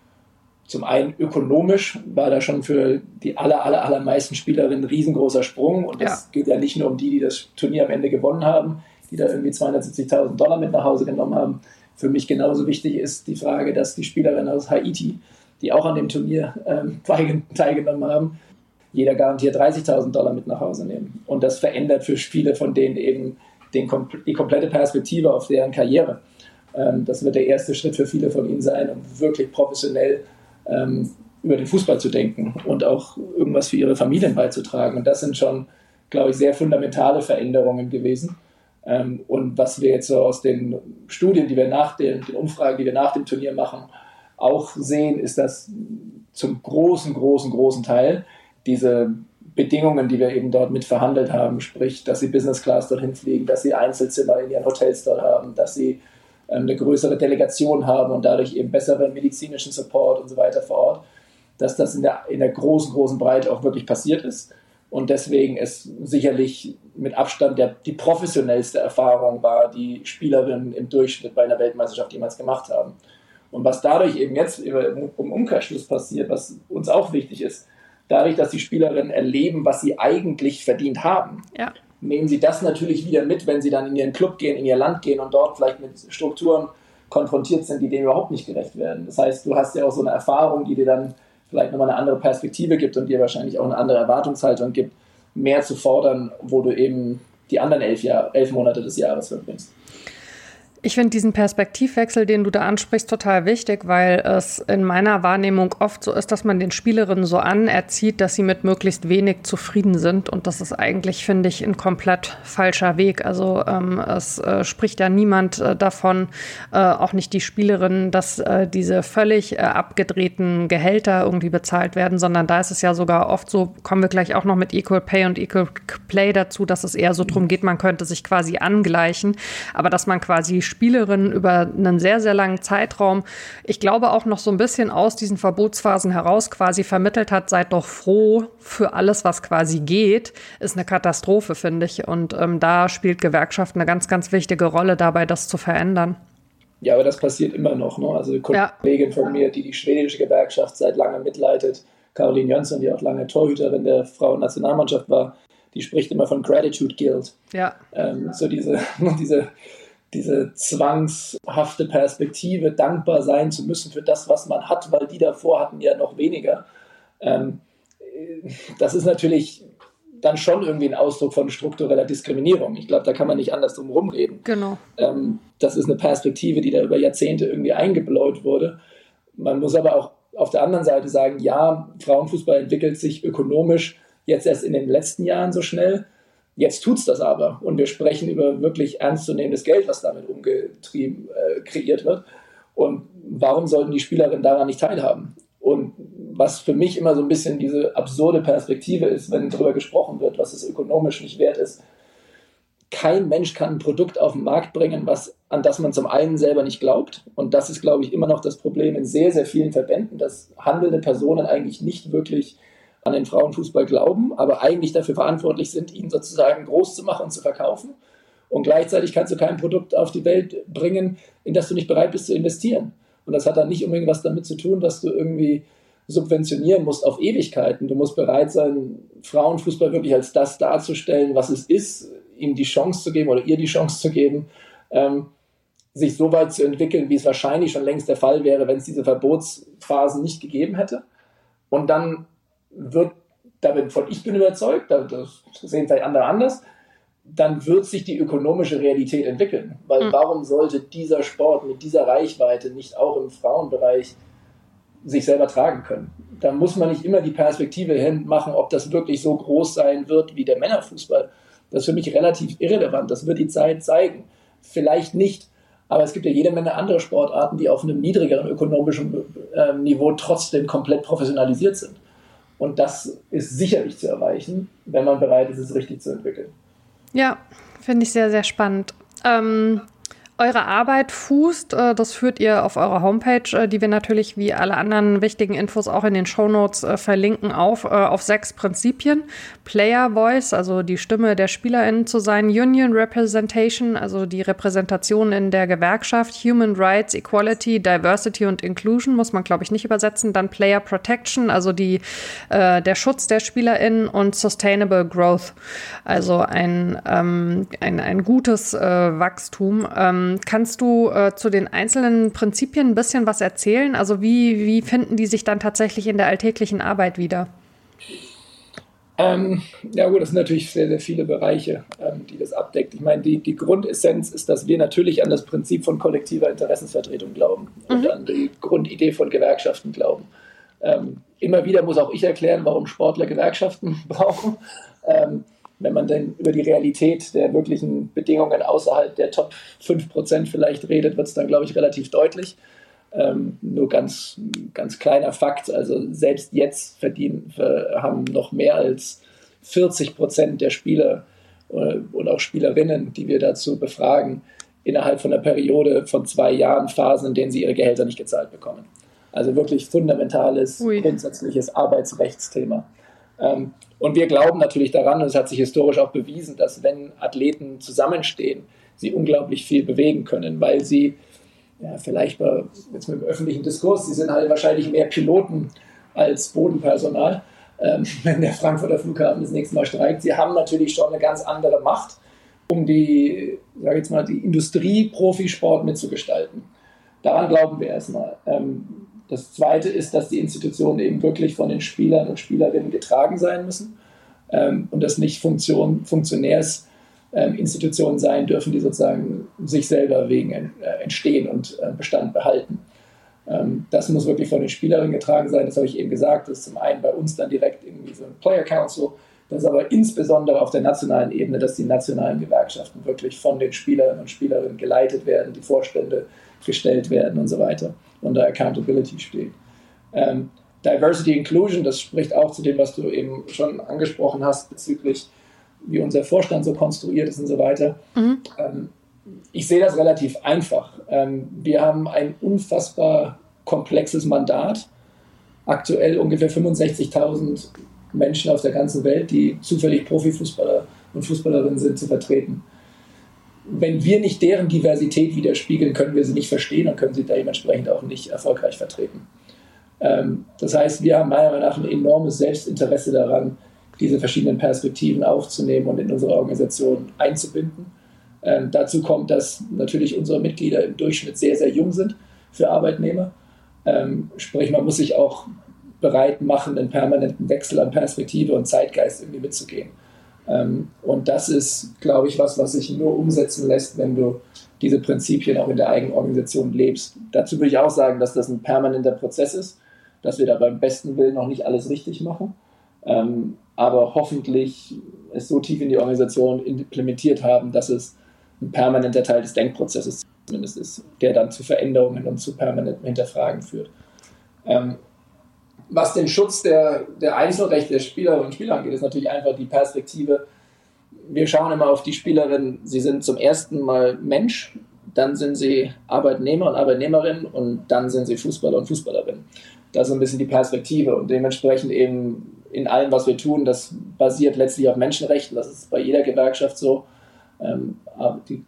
zum einen ökonomisch, war da schon für die aller, aller, allermeisten Spielerinnen ein riesengroßer Sprung. Und das ja. geht ja nicht nur um die, die das Turnier am Ende gewonnen haben, die da irgendwie zweihundertsiebzigtausend Dollar mit nach Hause genommen haben. für mich genauso wichtig ist die Frage, dass die Spielerinnen aus Haiti, die auch an dem Turnier ähm, teilgenommen haben, jeder garantiert dreißigtausend Dollar mit nach Hause nehmen. Und das verändert für viele von denen eben den, die komplette Perspektive auf deren Karriere. Ähm, das wird der erste Schritt für viele von ihnen sein, um wirklich professionell ähm, über den Fußball zu denken und auch irgendwas für ihre Familien beizutragen. Und das sind schon, glaube ich, sehr fundamentale Veränderungen gewesen. Ähm, und was wir jetzt so aus den Studien, die wir nach den, den Umfragen, die wir nach dem Turnier machen, auch sehen, ist, dass zum großen, großen, großen Teil diese Bedingungen, die wir eben dort mit verhandelt haben, sprich, dass sie Business Class dorthin fliegen, dass sie Einzelzimmer in ihren Hotels dort haben, dass sie ähm, eine größere Delegation haben und dadurch eben besseren medizinischen Support und so weiter vor Ort, dass das in der, in der großen, großen Breite auch wirklich passiert ist. Und deswegen es sicherlich mit Abstand der, die professionellste Erfahrung war, die Spielerinnen im Durchschnitt bei einer Weltmeisterschaft jemals gemacht haben. Und was dadurch eben jetzt im Umkehrschluss passiert, was uns auch wichtig ist, dadurch, dass die Spielerinnen erleben, was sie eigentlich verdient haben, ja. nehmen sie das natürlich wieder mit, wenn sie dann in ihren Club gehen, in ihr Land gehen und dort vielleicht mit Strukturen konfrontiert sind, die dem überhaupt nicht gerecht werden. Das heißt, du hast ja auch so eine Erfahrung, die dir dann vielleicht nochmal eine andere Perspektive gibt und dir wahrscheinlich auch eine andere Erwartungshaltung gibt, mehr zu fordern, wo du eben die anderen elf, Jahr, elf Monate des Jahres verbringst. Ich finde diesen Perspektivwechsel, den du da ansprichst, total wichtig, weil es in meiner Wahrnehmung oft so ist, dass man den Spielerinnen so anerzieht, dass sie mit möglichst wenig zufrieden sind. Und das ist eigentlich, finde ich, ein komplett falscher Weg. Also ähm, es äh, spricht ja niemand äh, davon, äh, auch nicht die Spielerinnen, dass äh, diese völlig äh, abgedrehten Gehälter irgendwie bezahlt werden, sondern da ist es ja sogar oft so, kommen wir gleich auch noch mit Equal Pay und Equal Play dazu, dass es eher so drum geht, man könnte sich quasi angleichen, aber dass man quasi Spielerinnen über einen sehr, sehr langen Zeitraum, ich glaube auch noch so ein bisschen aus diesen Verbotsphasen heraus quasi vermittelt hat, seid doch froh für alles, was quasi geht, ist eine Katastrophe, finde ich. Und ähm, da spielt Gewerkschaft eine ganz, ganz wichtige Rolle dabei, das zu verändern. Ja, aber das passiert immer noch. Ne? Also eine Kollegin ja. von mir, die die schwedische Gewerkschaft seit langem mitleitet, Caroline Jönsson, die auch lange Torhüterin der Frauennationalmannschaft war, die spricht immer von Gratitude Guilt. Ja. Ähm, so diese, diese diese zwangshafte Perspektive, dankbar sein zu müssen für das, was man hat, weil die davor hatten ja noch weniger. Ähm, das ist natürlich dann schon irgendwie ein Ausdruck von struktureller Diskriminierung. Ich glaube, da kann man nicht anders drum rumreden. Genau. Ähm, das ist eine Perspektive, die da über Jahrzehnte irgendwie eingebläut wurde. Man muss aber auch auf der anderen Seite sagen, ja, Frauenfußball entwickelt sich ökonomisch jetzt erst in den letzten Jahren so schnell. Jetzt tut's das aber und wir sprechen über wirklich ernstzunehmendes Geld, was damit umgetrieben, äh, kreiert wird. Und warum sollten die Spielerinnen daran nicht teilhaben? Und was für mich immer so ein bisschen diese absurde Perspektive ist, wenn darüber gesprochen wird, was es ökonomisch nicht wert ist. Kein Mensch kann ein Produkt auf den Markt bringen, was, an das man zum einen selber nicht glaubt. Und das ist, glaube ich, immer noch das Problem in sehr, sehr vielen Verbänden, dass handelnde Personen eigentlich nicht wirklich an den Frauenfußball glauben, aber eigentlich dafür verantwortlich sind, ihn sozusagen groß zu machen und zu verkaufen. Und gleichzeitig kannst du kein Produkt auf die Welt bringen, in das du nicht bereit bist zu investieren. Und das hat dann nicht unbedingt was damit zu tun, dass du irgendwie subventionieren musst auf Ewigkeiten. Du musst bereit sein, Frauenfußball wirklich als das darzustellen, was es ist, ihm die Chance zu geben oder ihr die Chance zu geben, ähm, sich so weit zu entwickeln, wie es wahrscheinlich schon längst der Fall wäre, wenn es diese Verbotsphasen nicht gegeben hätte. Und dann wird, davon ich bin überzeugt, das sehen vielleicht andere anders, dann wird sich die ökonomische Realität entwickeln. Weil mhm. warum sollte dieser Sport mit dieser Reichweite nicht auch im Frauenbereich sich selber tragen können? Da muss man nicht immer die Perspektive hinmachen, ob das wirklich so groß sein wird wie der Männerfußball. Das ist für mich relativ irrelevant. Das wird die Zeit zeigen. Vielleicht nicht. Aber es gibt ja jede Menge andere Sportarten, die auf einem niedrigeren ökonomischen äh, Niveau trotzdem komplett professionalisiert sind. Und das ist sicherlich zu erreichen, wenn man bereit ist, es richtig zu entwickeln. Ja, finde ich sehr, sehr spannend. Ähm, eure Arbeit fußt, äh, das führt ihr auf eurer Homepage, äh, die wir natürlich wie alle anderen wichtigen Infos auch in den Shownotes äh, verlinken, auf, äh, auf sechs Prinzipien. Player Voice, also die Stimme der SpielerInnen zu sein. Union Representation, also die Repräsentation in der Gewerkschaft. Human Rights, Equality, Diversity und Inclusion, muss man, glaube ich, nicht übersetzen. Dann Player Protection, also die, äh, der Schutz der SpielerInnen. Und Sustainable Growth, also ein, ähm, ein, ein gutes äh, Wachstum. Ähm, Ähm, kannst du äh, zu den einzelnen Prinzipien ein bisschen was erzählen? Also wie, wie finden die sich dann tatsächlich in der alltäglichen Arbeit wieder? Ähm, ja gut, das sind natürlich sehr, sehr viele Bereiche, ähm, die das abdeckt. Ich meine, die, die Grundessenz ist, dass wir natürlich an das Prinzip von kollektiver Interessensvertretung glauben und mhm. an die Grundidee von Gewerkschaften glauben. Ähm, immer wieder muss auch ich erklären, warum Sportler Gewerkschaften brauchen. Ähm, wenn man dann über die Realität der wirklichen Bedingungen außerhalb der Top fünf Prozent vielleicht redet, wird es dann, glaube ich, relativ deutlich. Ähm, nur ganz, ganz kleiner Fakt, also selbst jetzt verdienen, haben noch mehr als vierzig Prozent der Spieler äh, und auch Spielerinnen, die wir dazu befragen, innerhalb von einer Periode von zwei Jahren Phasen, in denen sie ihre Gehälter nicht gezahlt bekommen. Also wirklich fundamentales, Ui. grundsätzliches Arbeitsrechtsthema. Ähm, und wir glauben natürlich daran, und es hat sich historisch auch bewiesen, dass wenn Athleten zusammenstehen, sie unglaublich viel bewegen können, weil sie ja, vielleicht bei, jetzt mit dem öffentlichen Diskurs, sie sind halt wahrscheinlich mehr Piloten als Bodenpersonal, ähm, wenn der Frankfurter Flughafen das nächste Mal streikt. Sie haben natürlich schon eine ganz andere Macht, um die, sag ich jetzt mal, die Industrie-Profisport mitzugestalten. Daran glauben wir erstmal. Ähm, das Zweite ist, dass die Institutionen eben wirklich von den Spielern und Spielerinnen getragen sein müssen ähm, und das nicht Funktion, Funktionärs Ähm, Institutionen sein dürfen, die sozusagen sich selber wegen äh, entstehen und äh, Bestand behalten. Ähm, das muss wirklich von den Spielerinnen getragen sein, das habe ich eben gesagt. Das ist zum einen bei uns dann direkt irgendwie so ein Player Council, das ist aber insbesondere auf der nationalen Ebene, dass die nationalen Gewerkschaften wirklich von den Spielerinnen und Spielerinnen geleitet werden, die Vorstände gestellt werden und so weiter und da Accountability steht. Ähm, Diversity Inclusion, das spricht auch zu dem, was du eben schon angesprochen hast bezüglich wie unser Vorstand so konstruiert ist und so weiter. Mhm. Ähm, ich sehe das relativ einfach. Ähm, wir haben ein unfassbar komplexes Mandat. Aktuell ungefähr fünfundsechzigtausend Menschen auf der ganzen Welt, die zufällig Profifußballer und Fußballerinnen sind, zu vertreten. Wenn wir nicht deren Diversität widerspiegeln, können wir sie nicht verstehen und können sie dementsprechend auch nicht erfolgreich vertreten. Ähm, das heißt, wir haben meiner Meinung nach ein enormes Selbstinteresse daran, diese verschiedenen Perspektiven aufzunehmen und in unsere Organisation einzubinden. Ähm, dazu kommt, dass natürlich unsere Mitglieder im Durchschnitt sehr, sehr jung sind für Arbeitnehmer. Ähm, sprich, man muss sich auch bereit machen, einen permanenten Wechsel an Perspektive und Zeitgeist irgendwie mitzugehen. Ähm, und das ist, glaube ich, was, was sich nur umsetzen lässt, wenn du diese Prinzipien auch in der eigenen Organisation lebst. Dazu würde ich auch sagen, dass das ein permanenter Prozess ist, dass wir da beim besten Willen noch nicht alles richtig machen. Ähm, aber hoffentlich es so tief in die Organisation implementiert haben, dass es ein permanenter Teil des Denkprozesses zumindest ist, der dann zu Veränderungen und zu permanentem Hinterfragen führt. Ähm, was den Schutz der, der Einzelrechte der Spielerinnen und Spieler angeht, ist natürlich einfach die Perspektive. Wir schauen immer auf die Spielerinnen, sie sind zum ersten Mal Mensch, dann sind sie Arbeitnehmer und Arbeitnehmerinnen und dann sind sie Fußballer und Fußballerinnen. Das ist ein bisschen die Perspektive und dementsprechend eben in allem, was wir tun, das basiert letztlich auf Menschenrechten. Das ist bei jeder Gewerkschaft so. Ähm, die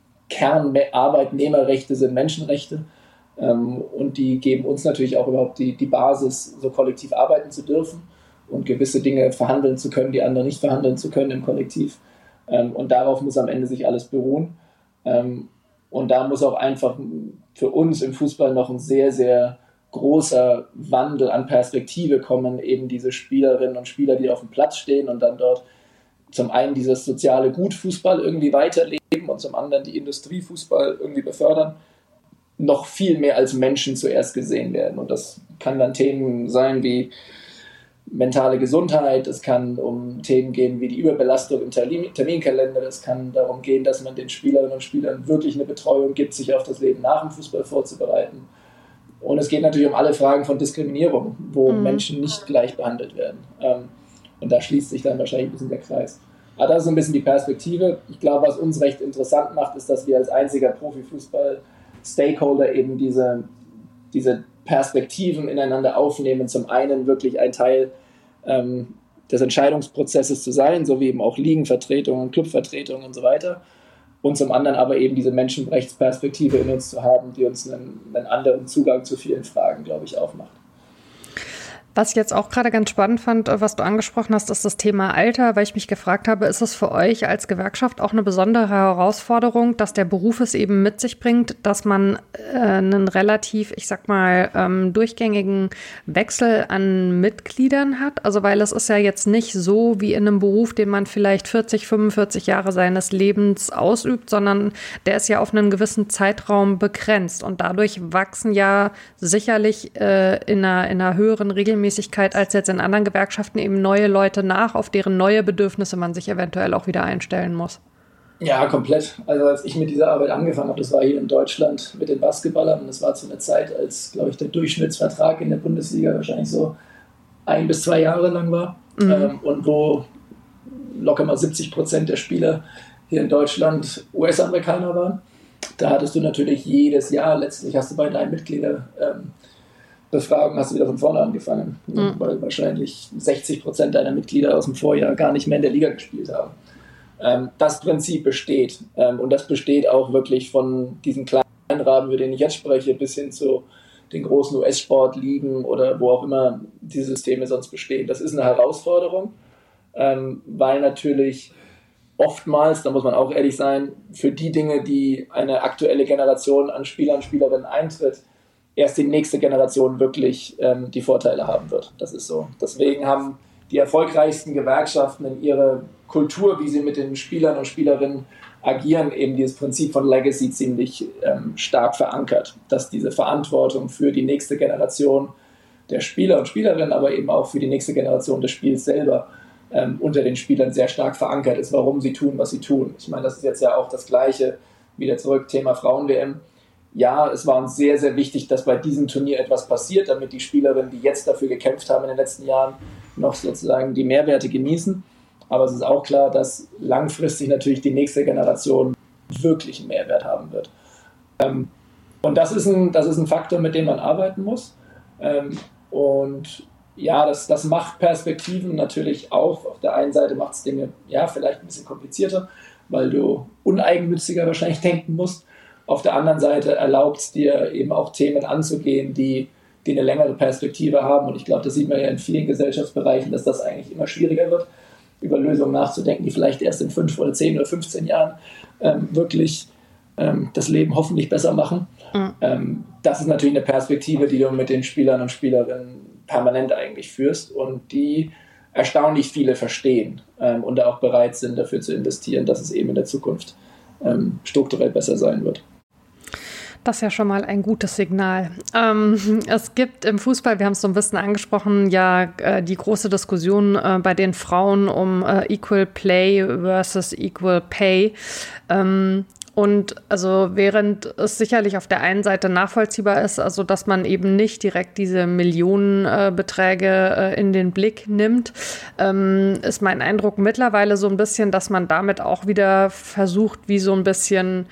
Kernarbeitnehmerrechte sind Menschenrechte ähm, und die geben uns natürlich auch überhaupt die, die Basis, so kollektiv arbeiten zu dürfen und gewisse Dinge verhandeln zu können, die andere nicht verhandeln zu können im Kollektiv. Ähm, und darauf muss am Ende sich alles beruhen. Ähm, und da muss auch einfach für uns im Fußball noch ein sehr, sehr großer Wandel an Perspektive kommen, eben diese Spielerinnen und Spieler, die auf dem Platz stehen und dann dort zum einen dieses soziale Gutfußball irgendwie weiterleben und zum anderen die Industriefußball irgendwie befördern, noch viel mehr als Menschen zuerst gesehen werden. Und das kann dann Themen sein wie mentale Gesundheit, es kann um Themen gehen wie die Überbelastung im Terminkalender, es kann darum gehen, dass man den Spielerinnen und Spielern wirklich eine Betreuung gibt, sich auf das Leben nach dem Fußball vorzubereiten. Und es geht natürlich um alle Fragen von Diskriminierung, wo mhm. Menschen nicht gleich behandelt werden. Ähm, und da schließt sich dann wahrscheinlich ein bisschen der Kreis. Aber das ist so ein bisschen die Perspektive. Ich glaube, was uns recht interessant macht, ist, dass wir als einziger Profifußball-Stakeholder eben diese, diese Perspektiven ineinander aufnehmen. Zum einen wirklich ein Teil ähm, des Entscheidungsprozesses zu sein, so wie eben auch Ligenvertretungen, Clubvertretungen und so weiter. Und zum anderen aber eben diese Menschenrechtsperspektive in uns zu haben, die uns einen, einen anderen Zugang zu vielen Fragen, glaube ich, aufmacht. Was ich jetzt auch gerade ganz spannend fand, was du angesprochen hast, ist das Thema Alter, weil ich mich gefragt habe, ist es für euch als Gewerkschaft auch eine besondere Herausforderung, dass der Beruf es eben mit sich bringt, dass man äh, einen relativ, ich sag mal, ähm, durchgängigen Wechsel an Mitgliedern hat? Also weil es ist ja jetzt nicht so wie in einem Beruf, den man vielleicht vierzig, fünfundvierzig Jahre seines Lebens ausübt, sondern der ist ja auf einen gewissen Zeitraum begrenzt und dadurch wachsen ja sicherlich äh, in einer, in einer höheren Regelmäßigkeit als jetzt in anderen Gewerkschaften eben neue Leute nach, auf deren neue Bedürfnisse man sich eventuell auch wieder einstellen muss. Ja, komplett. Also als ich mit dieser Arbeit angefangen habe, das war hier in Deutschland mit den Basketballern und das war zu einer Zeit, als, glaube ich, der Durchschnittsvertrag in der Bundesliga wahrscheinlich so ein bis zwei Jahre lang war mhm. ähm, und wo locker mal siebzig Prozent der Spieler hier in Deutschland U S-Amerikaner waren. Da hattest du natürlich jedes Jahr, letztlich hast du bei deinen Mitgliedern ähm, Befragung hast du wieder von vorne angefangen, mhm. weil wahrscheinlich sechzig Prozent deiner Mitglieder aus dem Vorjahr gar nicht mehr in der Liga gespielt haben. Ähm, das Prinzip besteht ähm, und das besteht auch wirklich von diesen kleinen Rahmen, über denen ich jetzt spreche, bis hin zu den großen U S-Sportligen oder wo auch immer diese Systeme sonst bestehen. Das ist eine Herausforderung, ähm, weil natürlich oftmals, da muss man auch ehrlich sein, für die Dinge, die eine aktuelle Generation an Spielern und Spielerinnen eintritt, erst die nächste Generation wirklich ähm, die Vorteile haben wird. Das ist so. Deswegen haben die erfolgreichsten Gewerkschaften in ihrer Kultur, wie sie mit den Spielern und Spielerinnen agieren, eben dieses Prinzip von Legacy ziemlich ähm, stark verankert, dass diese Verantwortung für die nächste Generation der Spieler und Spielerinnen, aber eben auch für die nächste Generation des Spiels selber ähm, unter den Spielern sehr stark verankert ist, warum sie tun, was sie tun. Ich meine, das ist jetzt ja auch das Gleiche, wieder zurück, Thema Frauen-W M. Ja, es war uns sehr, sehr wichtig, dass bei diesem Turnier etwas passiert, damit die Spielerinnen, die jetzt dafür gekämpft haben in den letzten Jahren, noch sozusagen die Mehrwerte genießen. Aber es ist auch klar, dass langfristig natürlich die nächste Generation wirklich einen Mehrwert haben wird. Ähm, und das ist, ein, das ist ein Faktor, mit dem man arbeiten muss. Ähm, und ja, das, das macht Perspektiven natürlich auch. Auf der einen Seite macht es Dinge ja, vielleicht ein bisschen komplizierter, weil du uneigennütziger wahrscheinlich denken musst. Auf der anderen Seite erlaubt es dir eben auch Themen anzugehen, die, die eine längere Perspektive haben. Und ich glaube, das sieht man ja in vielen Gesellschaftsbereichen, dass das eigentlich immer schwieriger wird, über Lösungen nachzudenken, die vielleicht erst in fünf oder zehn oder fünfzehn Jahren ähm, wirklich ähm, das Leben hoffentlich besser machen. Mhm. Ähm, das ist natürlich eine Perspektive, die du mit den Spielern und Spielerinnen permanent eigentlich führst und die erstaunlich viele verstehen ähm, und auch bereit sind, dafür zu investieren, dass es eben in der Zukunft ähm, strukturell besser sein wird. Das ist ja schon mal ein gutes Signal. Ähm, es gibt im Fußball, wir haben es so ein bisschen angesprochen, ja äh, die große Diskussion äh, bei den Frauen um äh, Equal Play versus Equal Pay. Ähm, und also während es sicherlich auf der einen Seite nachvollziehbar ist, also dass man eben nicht direkt diese Millionenbeträge äh, in den Blick nimmt, ähm, ist mein Eindruck mittlerweile so ein bisschen, dass man damit auch wieder versucht, wie so ein bisschen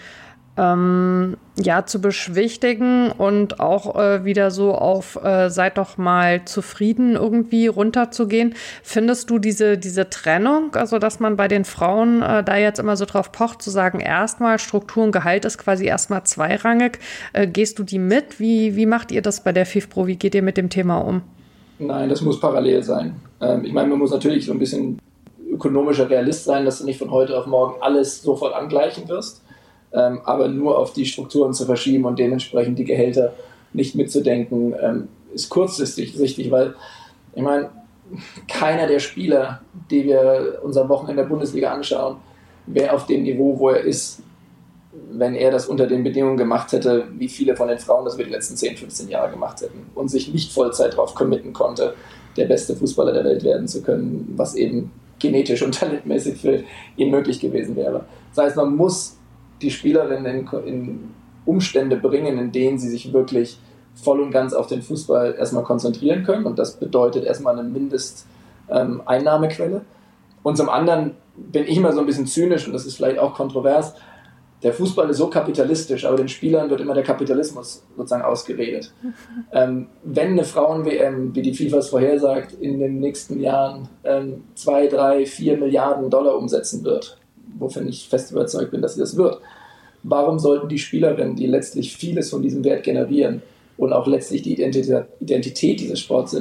Ähm, ja, zu beschwichtigen und auch äh, wieder so auf äh, seid doch mal zufrieden irgendwie runterzugehen. Findest du diese, diese Trennung, also dass man bei den Frauen äh, da jetzt immer so drauf pocht, zu sagen, erstmal Struktur und Gehalt ist quasi erstmal zweirangig. Äh, gehst du die mit? Wie, wie macht ihr das bei der FIFPro? Wie geht ihr mit dem Thema um? Nein, das muss parallel sein. Ähm, ich meine, man muss natürlich so ein bisschen ökonomischer Realist sein, dass du nicht von heute auf morgen alles sofort angleichen wirst. Ähm, aber nur auf die Strukturen zu verschieben und dementsprechend die Gehälter nicht mitzudenken, ähm, ist kurzsichtig, weil ich meine, keiner der Spieler, die wir unser Wochenende in der Bundesliga anschauen, wäre auf dem Niveau, wo er ist, wenn er das unter den Bedingungen gemacht hätte, wie viele von den Frauen das wir die letzten zehn, fünfzehn Jahre gemacht hätten und sich nicht Vollzeit darauf committen konnte, der beste Fußballer der Welt werden zu können, was eben genetisch und talentmäßig für ihn möglich gewesen wäre. Das heißt, man muss die Spielerinnen in, in Umstände bringen, in denen sie sich wirklich voll und ganz auf den Fußball erstmal konzentrieren können. Und das bedeutet erstmal eine Mindesteinnahmequelle. Ähm, und zum anderen bin ich immer so ein bisschen zynisch, und das ist vielleicht auch kontrovers, der Fußball ist so kapitalistisch, aber den Spielern wird immer der Kapitalismus sozusagen ausgeredet. Ähm, wenn eine Frauen-W M, wie die FIFA es vorhersagt, in den nächsten Jahren ähm, zwei, drei, vier Milliarden Dollar umsetzen wird, wovon ich fest überzeugt bin, dass sie das wird. Warum sollten die Spielerinnen, die letztlich vieles von diesem Wert generieren und auch letztlich die Identität, Identität dieses Sports sind,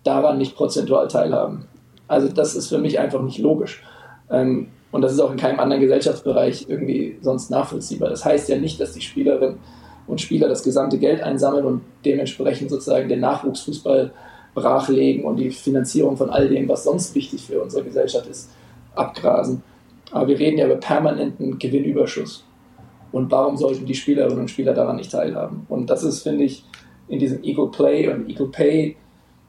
daran nicht prozentual teilhaben. Also das ist für mich einfach nicht logisch. Ähm, und das ist auch in keinem anderen Gesellschaftsbereich irgendwie sonst nachvollziehbar. Das heißt ja nicht, dass die Spielerinnen und Spieler das gesamte Geld einsammeln und dementsprechend sozusagen den Nachwuchsfußball brachlegen und die Finanzierung von all dem, was sonst wichtig für unsere Gesellschaft ist, abgrasen. Aber wir reden ja über permanenten Gewinnüberschuss. Und warum sollten die Spielerinnen und Spieler daran nicht teilhaben? Und das ist, finde ich, in diesem Equal Play und Equal Pay,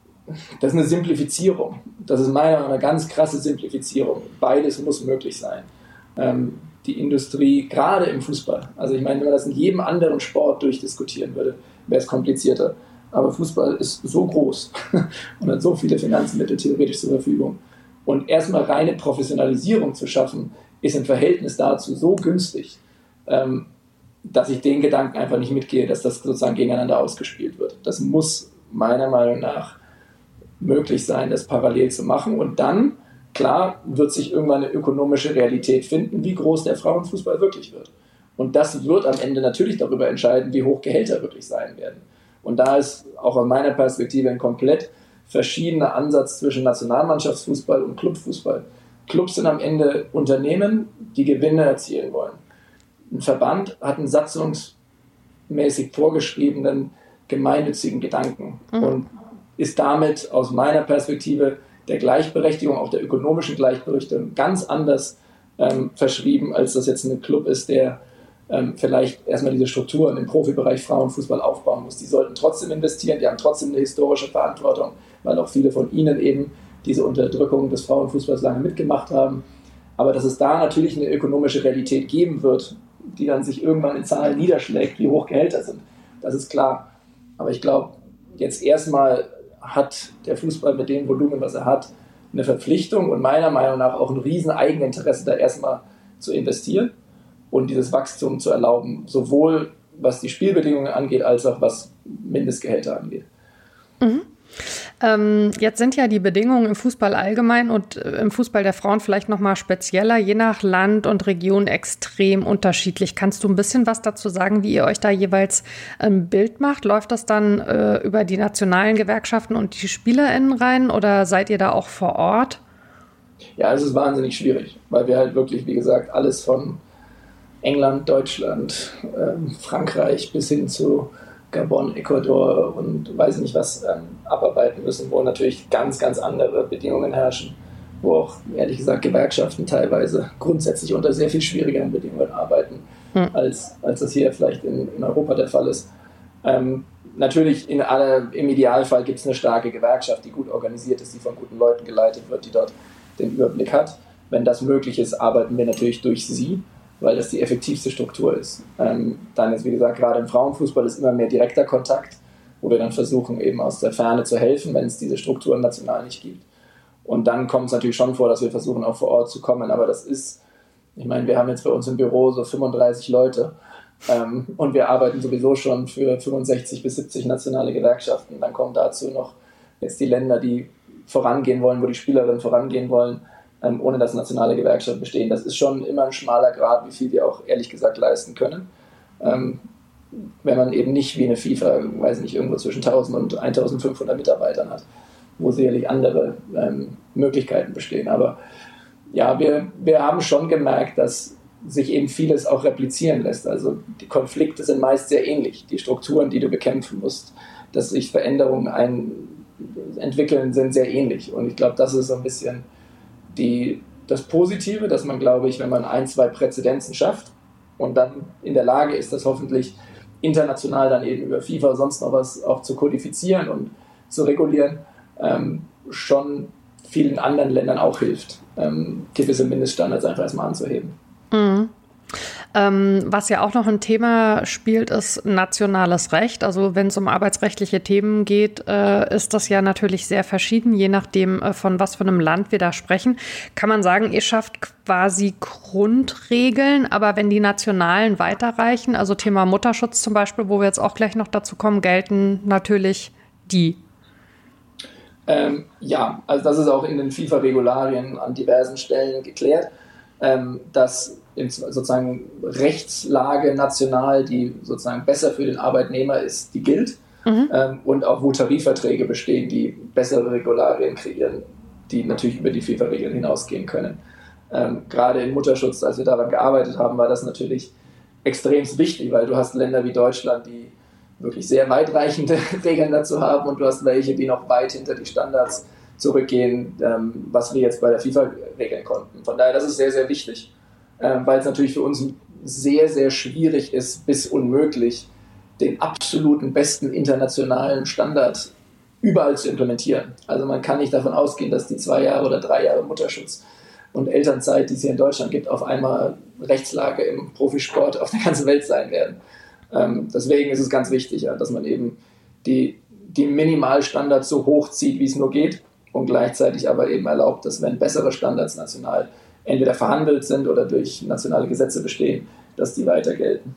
das ist eine Simplifizierung. Das ist meiner Meinung nach eine ganz krasse Simplifizierung. Beides muss möglich sein. Ähm, die Industrie, gerade im Fußball, also ich meine, wenn man das in jedem anderen Sport durchdiskutieren würde, wäre es komplizierter. Aber Fußball ist so groß und hat so viele Finanzmittel theoretisch zur Verfügung. Und erstmal reine Professionalisierung zu schaffen, ist im Verhältnis dazu so günstig, ähm, dass ich den Gedanken einfach nicht mitgehe, dass das sozusagen gegeneinander ausgespielt wird. Das muss meiner Meinung nach möglich sein, das parallel zu machen. Und dann, klar, wird sich irgendwann eine ökonomische Realität finden, wie groß der Frauenfußball wirklich wird. Und das wird am Ende natürlich darüber entscheiden, wie hoch Gehälter wirklich sein werden. Und da ist auch aus meiner Perspektive ein komplett verschiedener Ansatz zwischen Nationalmannschaftsfußball und Clubfußball. Clubs sind am Ende Unternehmen, die Gewinne erzielen wollen. Ein Verband hat einen satzungsmäßig vorgeschriebenen gemeinnützigen Gedanken mhm. und ist damit aus meiner Perspektive der Gleichberechtigung, auch der ökonomischen Gleichberechtigung, ganz anders ähm, verschrieben, als das jetzt ein Club ist, der ähm, vielleicht erstmal diese Strukturen im Profibereich Frauenfußball aufbauen muss. Die sollten trotzdem investieren, die haben trotzdem eine historische Verantwortung, weil auch viele von ihnen eben diese Unterdrückung des Frauenfußballs lange mitgemacht haben. Aber dass es da natürlich eine ökonomische Realität geben wird, die dann sich irgendwann in Zahlen niederschlägt, wie hoch Gehälter sind, das ist klar. Aber ich glaube, jetzt erstmal hat der Fußball mit dem Volumen, was er hat, eine Verpflichtung und meiner Meinung nach auch ein riesen Eigeninteresse, da erstmal zu investieren und dieses Wachstum zu erlauben, sowohl was die Spielbedingungen angeht, als auch was Mindestgehälter angeht. Mhm. Ähm, jetzt sind ja die Bedingungen im Fußball allgemein und äh, im Fußball der Frauen vielleicht noch mal spezieller, je nach Land und Region extrem unterschiedlich. Kannst du ein bisschen was dazu sagen, wie ihr euch da jeweils ein Bild macht? Läuft das dann äh, über die nationalen Gewerkschaften und die SpielerInnen rein oder seid ihr da auch vor Ort? Ja, es ist wahnsinnig schwierig, weil wir halt wirklich, wie gesagt, alles von England, Deutschland, äh, Frankreich bis hin zu Gabon, Ecuador und weiß nicht was ähm, abarbeiten müssen, wo natürlich ganz, ganz andere Bedingungen herrschen, wo auch, ehrlich gesagt, Gewerkschaften teilweise grundsätzlich unter sehr viel schwierigeren Bedingungen arbeiten, hm. als, als das hier vielleicht in, in Europa der Fall ist. Ähm, natürlich, in alle, im Idealfall gibt es eine starke Gewerkschaft, die gut organisiert ist, die von guten Leuten geleitet wird, die dort den Überblick hat. Wenn das möglich ist, arbeiten wir natürlich durch sie, weil das die effektivste Struktur ist. Ähm, dann ist, wie gesagt, gerade im Frauenfußball ist immer mehr direkter Kontakt, wo wir dann versuchen, eben aus der Ferne zu helfen, wenn es diese Strukturen national nicht gibt. Und dann kommt es natürlich schon vor, dass wir versuchen, auch vor Ort zu kommen, aber das ist, ich meine, wir haben jetzt bei uns im Büro so fünfunddreißig Leute ähm, und wir arbeiten sowieso schon für fünfundsechzig bis siebzig nationale Gewerkschaften. Dann kommen dazu noch jetzt die Länder, die vorangehen wollen, wo die Spielerinnen vorangehen wollen, Ähm, ohne dass nationale Gewerkschaften bestehen. Das ist schon immer ein schmaler Grad, wie viel wir auch ehrlich gesagt leisten können. Ähm, wenn man eben nicht wie eine FIFA, weiß nicht, irgendwo zwischen tausend und eintausendfünfhundert Mitarbeitern hat, wo sicherlich andere ähm, Möglichkeiten bestehen. Aber ja, wir, wir haben schon gemerkt, dass sich eben vieles auch replizieren lässt. Also die Konflikte sind meist sehr ähnlich. Die Strukturen, die du bekämpfen musst, dass sich Veränderungen ein, entwickeln, sind sehr ähnlich. Und ich glaube, das ist so ein bisschen Die, das Positive, dass man, glaube ich, wenn man ein, zwei Präzedenzen schafft und dann in der Lage ist, das hoffentlich international dann eben über FIFA sonst noch was auch zu kodifizieren und zu regulieren, ähm, schon vielen anderen Ländern auch hilft, ähm, gewisse Mindeststandards einfach erstmal anzuheben. Mhm. Ähm, was ja auch noch ein Thema spielt, ist nationales Recht. Also wenn es um arbeitsrechtliche Themen geht, äh, ist das ja natürlich sehr verschieden, je nachdem, äh, von was für einem Land wir da sprechen. Kann man sagen, ihr schafft quasi Grundregeln, aber wenn die nationalen weiterreichen, also Thema Mutterschutz zum Beispiel, wo wir jetzt auch gleich noch dazu kommen, gelten natürlich die. Ähm, ja, also das ist auch in den FIFA-Regularien an diversen Stellen geklärt, ähm, dass in sozusagen Rechtslage national, die sozusagen besser für den Arbeitnehmer ist, die gilt. mhm. ähm, und auch wo Tarifverträge bestehen, die bessere Regularien kreieren, die natürlich über die FIFA-Regeln hinausgehen können. Ähm, gerade im Mutterschutz, als wir daran gearbeitet haben, war das natürlich extrem wichtig, weil du hast Länder wie Deutschland, die wirklich sehr weitreichende Regeln dazu haben und du hast welche, die noch weit hinter die Standards zurückgehen, ähm, was wir jetzt bei der FIFA regeln konnten. Von daher, das ist sehr, sehr wichtig, ähm, weil es natürlich für uns sehr, sehr schwierig ist, bis unmöglich, den absoluten besten internationalen Standard überall zu implementieren. Also man kann nicht davon ausgehen, dass die zwei Jahre oder drei Jahre Mutterschutz und Elternzeit, die es hier in Deutschland gibt, auf einmal Rechtslage im Profisport auf der ganzen Welt sein werden. Ähm, deswegen ist es ganz wichtig, ja, dass man eben die, die Minimalstandards so hoch zieht, wie es nur geht und gleichzeitig aber eben erlaubt, dass wenn bessere Standards national entweder verhandelt sind oder durch nationale Gesetze bestehen, dass die weiter gelten.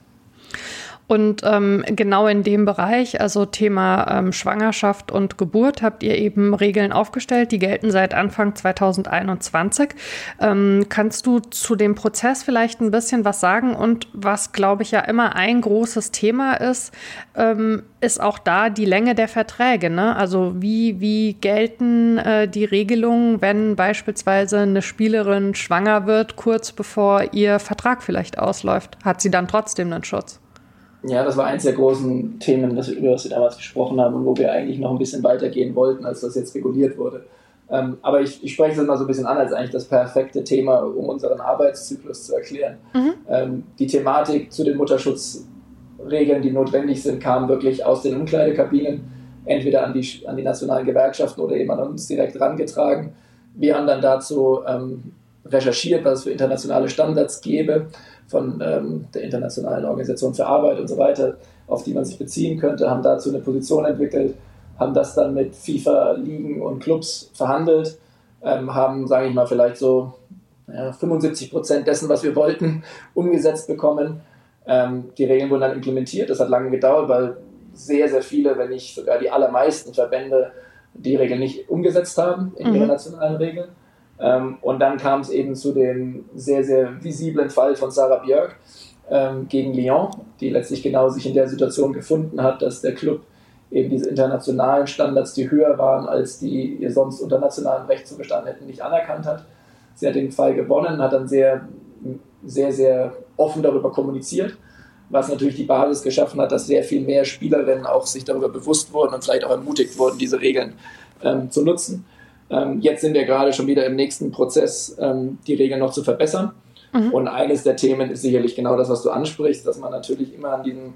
Und ähm, genau in dem Bereich, also Thema ähm, Schwangerschaft und Geburt, habt ihr eben Regeln aufgestellt, die gelten seit Anfang zwanzig einundzwanzig. Ähm, kannst du zu dem Prozess vielleicht ein bisschen was sagen? Und was, glaube ich, ja immer ein großes Thema ist, ähm, ist auch da die Länge der Verträge, ne? Also wie, wie gelten äh, die Regelungen, wenn beispielsweise eine Spielerin schwanger wird, kurz bevor ihr Vertrag vielleicht ausläuft? Hat sie dann trotzdem einen Schutz? Ja, das war eins der großen Themen, das, über das wir damals gesprochen haben und wo wir eigentlich noch ein bisschen weitergehen wollten, als das jetzt reguliert wurde. Ähm, aber ich, ich spreche es immer so ein bisschen an, als eigentlich das perfekte Thema, um unseren Arbeitszyklus zu erklären. Mhm. Ähm, die Thematik zu den Mutterschutzregeln, die notwendig sind, kam wirklich aus den Umkleidekabinen, entweder an die, an die nationalen Gewerkschaften oder eben an uns direkt herangetragen. Wir haben dann dazu ähm, recherchiert, was es für internationale Standards gäbe, von ähm, der Internationalen Organisation für Arbeit und so weiter, auf die man sich beziehen könnte, haben dazu eine Position entwickelt, haben das dann mit FIFA, Ligen und Clubs verhandelt, ähm, haben, sage ich mal, vielleicht so ja, fünfundsiebzig Prozent dessen, was wir wollten, umgesetzt bekommen. Ähm, die Regeln wurden dann implementiert, das hat lange gedauert, weil sehr, sehr viele, wenn nicht sogar die allermeisten Verbände die Regeln nicht umgesetzt haben in mhm. ihre nationalen Regeln. Ähm, und dann kam es eben zu dem sehr, sehr visiblen Fall von Sarah Björk ähm, gegen Lyon, die letztlich genau sich in der Situation gefunden hat, dass der Club eben diese internationalen Standards, die höher waren, als die ihr sonst unter nationalem Recht zugestanden hätten, nicht anerkannt hat. Sie hat den Fall gewonnen, hat dann sehr, sehr, sehr offen darüber kommuniziert, was natürlich die Basis geschaffen hat, dass sehr viel mehr Spielerinnen auch sich darüber bewusst wurden und vielleicht auch ermutigt wurden, diese Regeln ähm, zu nutzen. Ähm, jetzt sind wir gerade schon wieder im nächsten Prozess, ähm, die Regeln noch zu verbessern. Mhm. Und eines der Themen ist sicherlich genau das, was du ansprichst, dass man natürlich immer an diesem,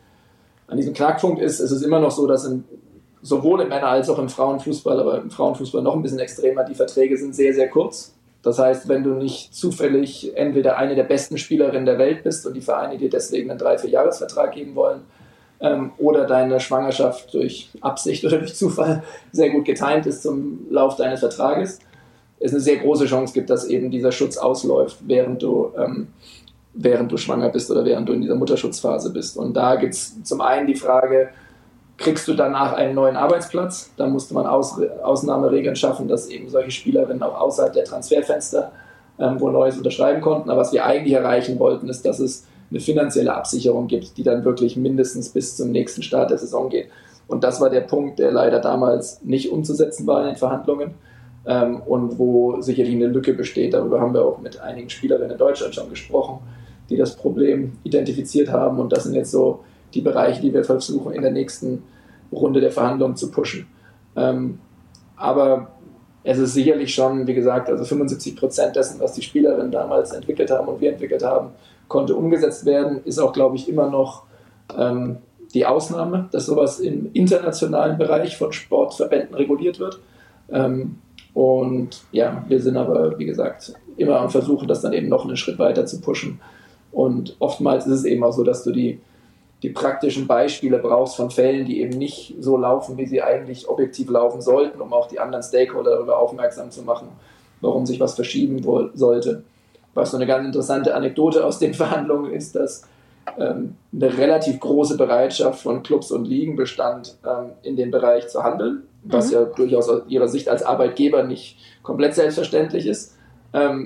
an diesem Knackpunkt ist. Es ist immer noch so, dass in, sowohl im Männer- als auch im Frauenfußball, aber im Frauenfußball noch ein bisschen extremer, die Verträge sind sehr, sehr kurz. Das heißt, wenn du nicht zufällig entweder eine der besten Spielerinnen der Welt bist und die Vereine dir deswegen einen drei-, vier-Jahres-Vertrag geben wollen, ähm, oder deine Schwangerschaft durch Absicht oder durch Zufall sehr gut getimt ist zum Lauf deines Vertrages, es eine sehr große Chance gibt, dass eben dieser Schutz ausläuft, während du, ähm, während du schwanger bist oder während du in dieser Mutterschutzphase bist. Und da gibt es zum einen die Frage, kriegst du danach einen neuen Arbeitsplatz? Da musste man Aus, Ausnahmeregeln schaffen, dass eben solche Spielerinnen auch außerhalb der Transferfenster ähm, wo Neues unterschreiben konnten. Aber was wir eigentlich erreichen wollten, ist, dass es eine finanzielle Absicherung gibt, die dann wirklich mindestens bis zum nächsten Start der Saison geht. Und das war der Punkt, der leider damals nicht umzusetzen war in den Verhandlungen ähm, und wo sicherlich eine Lücke besteht. Darüber haben wir auch mit einigen Spielerinnen in Deutschland schon gesprochen, die das Problem identifiziert haben. Und das sind jetzt so die Bereiche, die wir versuchen in der nächsten Runde der Verhandlungen zu pushen. Ähm, aber es ist sicherlich schon, wie gesagt, also fünfundsiebzig Prozent dessen, was die Spielerinnen damals entwickelt haben und wir entwickelt haben, konnte umgesetzt werden, ist auch, glaube ich, immer noch ähm, die Ausnahme, dass sowas im internationalen Bereich von Sportverbänden reguliert wird. Ähm, und ja, wir sind aber, wie gesagt, immer am Versuchen, das dann eben noch einen Schritt weiter zu pushen. Und oftmals ist es eben auch so, dass du die, die praktischen Beispiele brauchst von Fällen, die eben nicht so laufen, wie sie eigentlich objektiv laufen sollten, um auch die anderen Stakeholder darüber aufmerksam zu machen, warum sich was verschieben wo- sollte. Was so eine ganz interessante Anekdote aus den Verhandlungen ist, dass ähm, eine relativ große Bereitschaft von Clubs und Ligen bestand, ähm, in dem Bereich zu handeln, was mhm. ja durchaus aus ihrer Sicht als Arbeitgeber nicht komplett selbstverständlich ist. Ähm,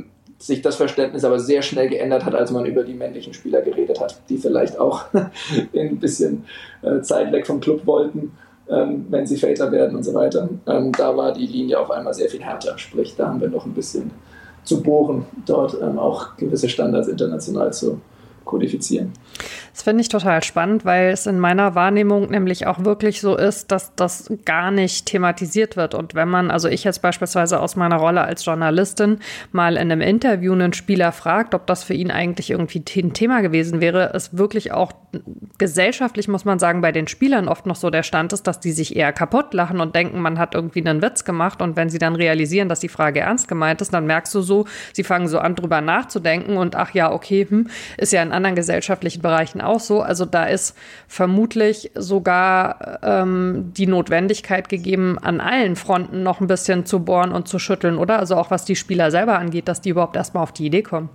sich das Verständnis aber sehr schnell geändert hat, als man über die männlichen Spieler geredet hat, die vielleicht auch ein bisschen äh, Zeit weg vom Club wollten, ähm, wenn sie Väter werden und so weiter. Ähm, da war die Linie auf einmal sehr viel härter, sprich, da haben wir noch ein bisschen zu bohren, dort ähm, auch gewisse Standards international zu kodifizieren. Das finde ich total spannend, weil es in meiner Wahrnehmung nämlich auch wirklich so ist, dass das gar nicht thematisiert wird. Und wenn man, also ich jetzt beispielsweise aus meiner Rolle als Journalistin mal in einem Interview einen Spieler fragt, ob das für ihn eigentlich irgendwie ein Thema gewesen wäre, ist wirklich auch gesellschaftlich, muss man sagen, bei den Spielern oft noch so der Stand ist, dass die sich eher kaputt lachen und denken, man hat irgendwie einen Witz gemacht. Und wenn sie dann realisieren, dass die Frage ernst gemeint ist, dann merkst du so, sie fangen so an, drüber nachzudenken und ach ja, okay, hm, ist ja in anderen gesellschaftlichen Bereichen auch so. Also da ist vermutlich sogar ähm, die Notwendigkeit gegeben, an allen Fronten noch ein bisschen zu bohren und zu schütteln, oder? Also auch was die Spieler selber angeht, dass die überhaupt erstmal auf die Idee kommen.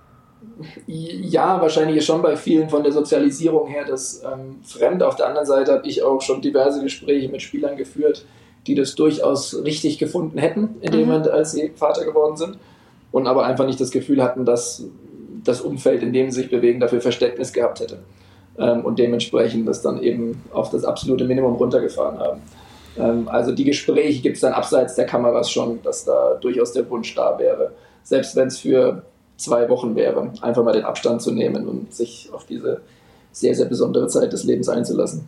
Ja, wahrscheinlich schon bei vielen von der Sozialisierung her das ähm, fremd. Auf der anderen Seite habe ich auch schon diverse Gespräche mit Spielern geführt, die das durchaus richtig gefunden hätten, in dem Moment, als sie Vater geworden sind, und aber einfach nicht das Gefühl hatten, dass das Umfeld, in dem sie sich bewegen, dafür Verständnis gehabt hätte. Ähm, und dementsprechend das dann eben auf das absolute Minimum runtergefahren haben. Ähm, also die Gespräche gibt es dann abseits der Kameras schon, dass da durchaus der Wunsch da wäre, selbst wenn es für zwei Wochen wäre, einfach mal den Abstand zu nehmen und sich auf diese sehr, sehr besondere Zeit des Lebens einzulassen.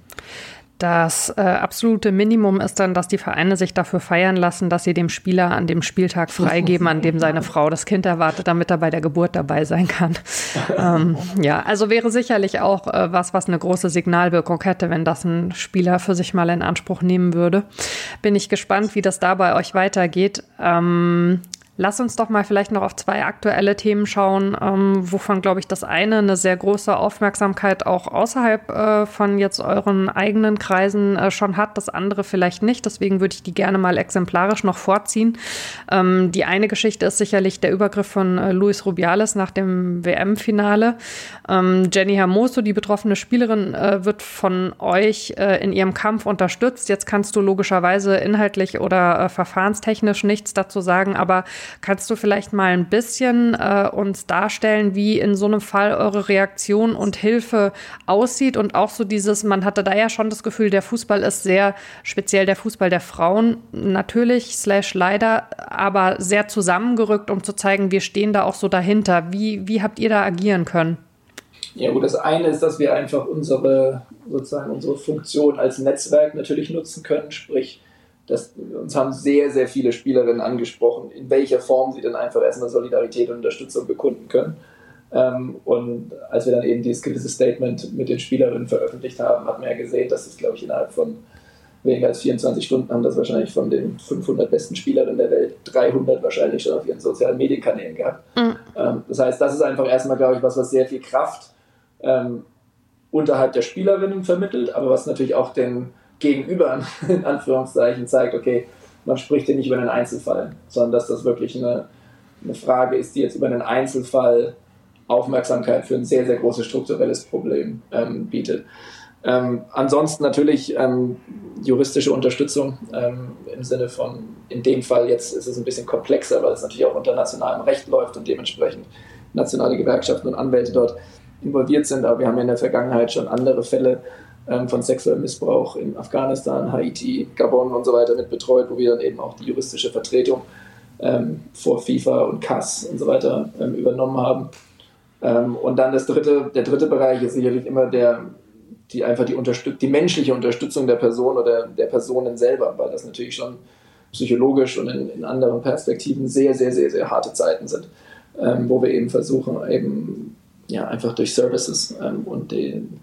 Das äh, absolute Minimum ist dann, dass die Vereine sich dafür feiern lassen, dass sie dem Spieler an dem Spieltag freigeben, an dem seine Frau das Kind erwartet, damit er bei der Geburt dabei sein kann. ähm, ja, also wäre sicherlich auch äh, was, was eine große Signalwirkung hätte, wenn das ein Spieler für sich mal in Anspruch nehmen würde. Bin ich gespannt, wie das da bei euch weitergeht. Ähm, Lass uns doch mal vielleicht noch auf zwei aktuelle Themen schauen, ähm, wovon, glaube ich, das eine eine sehr große Aufmerksamkeit auch außerhalb äh, von jetzt euren eigenen Kreisen äh, schon hat, das andere vielleicht nicht. Deswegen würde ich die gerne mal exemplarisch noch vorziehen. Ähm, die eine Geschichte ist sicherlich der Übergriff von äh, Luis Rubiales nach dem W M-Finale. Ähm, Jenny Hermoso, die betroffene Spielerin, äh, wird von euch äh, in ihrem Kampf unterstützt. Jetzt kannst du logischerweise inhaltlich oder äh, verfahrenstechnisch nichts dazu sagen, aber kannst du vielleicht mal ein bisschen äh, uns darstellen, wie in so einem Fall eure Reaktion und Hilfe aussieht und auch so dieses, man hatte da ja schon das Gefühl, der Fußball ist sehr, speziell der Fußball der Frauen, natürlich, slash leider, aber sehr zusammengerückt, um zu zeigen, wir stehen da auch so dahinter. Wie, wie habt ihr da agieren können? Ja gut, das eine ist, dass wir einfach unsere, sozusagen unsere Funktion als Netzwerk natürlich nutzen können, sprich, Das, uns haben sehr, sehr viele Spielerinnen angesprochen, in welcher Form sie dann einfach erstmal Solidarität und Unterstützung bekunden können. Ähm, und als wir dann eben dieses gewisse Statement mit den Spielerinnen veröffentlicht haben, hat man ja gesehen, dass es, glaube ich, innerhalb von weniger als vierundzwanzig Stunden haben das wahrscheinlich von den fünfhundert besten Spielerinnen der Welt dreihundert wahrscheinlich schon auf ihren sozialen Medienkanälen gehabt. Mhm. Ähm, das heißt, das ist einfach erstmal, glaube ich, was, was sehr viel Kraft ähm, unterhalb der Spielerinnen vermittelt, aber was natürlich auch den Gegenüber, in Anführungszeichen, zeigt, okay, man spricht hier nicht über einen Einzelfall, sondern dass das wirklich eine, eine Frage ist, die jetzt über einen Einzelfall Aufmerksamkeit für ein sehr, sehr großes strukturelles Problem ähm, bietet. Ähm, ansonsten natürlich ähm, juristische Unterstützung ähm, im Sinne von, in dem Fall jetzt ist es ein bisschen komplexer, weil es natürlich auch unter nationalem Recht läuft und dementsprechend nationale Gewerkschaften und Anwälte dort involviert sind, aber wir haben ja in der Vergangenheit schon andere Fälle von sexuellem Missbrauch in Afghanistan, Haiti, Gabon und so weiter mit betreut, wo wir dann eben auch die juristische Vertretung ähm, vor FIFA und C A S und so weiter ähm, übernommen haben. Ähm, und dann das dritte, der dritte Bereich ist sicherlich immer der, die einfach die, Unterstüt- die menschliche Unterstützung der Person oder der Personen selber, weil das natürlich schon psychologisch und in, in anderen Perspektiven sehr, sehr, sehr, sehr harte Zeiten sind, ähm, wo wir eben versuchen, eben ja, einfach durch Services ähm, und den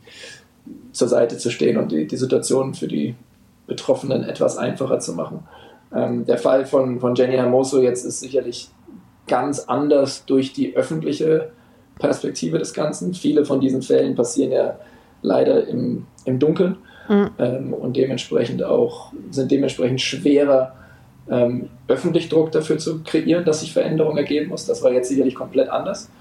zur Seite zu stehen und die, die Situation für die Betroffenen etwas einfacher zu machen. Ähm, der Fall von, von Jenny Hermoso jetzt ist sicherlich ganz anders durch die öffentliche Perspektive des Ganzen. Viele von diesen Fällen passieren ja leider im, im Dunkeln mhm. ähm, und dementsprechend auch, sind dementsprechend schwerer, ähm, öffentlich Druck dafür zu kreieren, dass sich Veränderungen ergeben muss. Das war jetzt sicherlich komplett anders.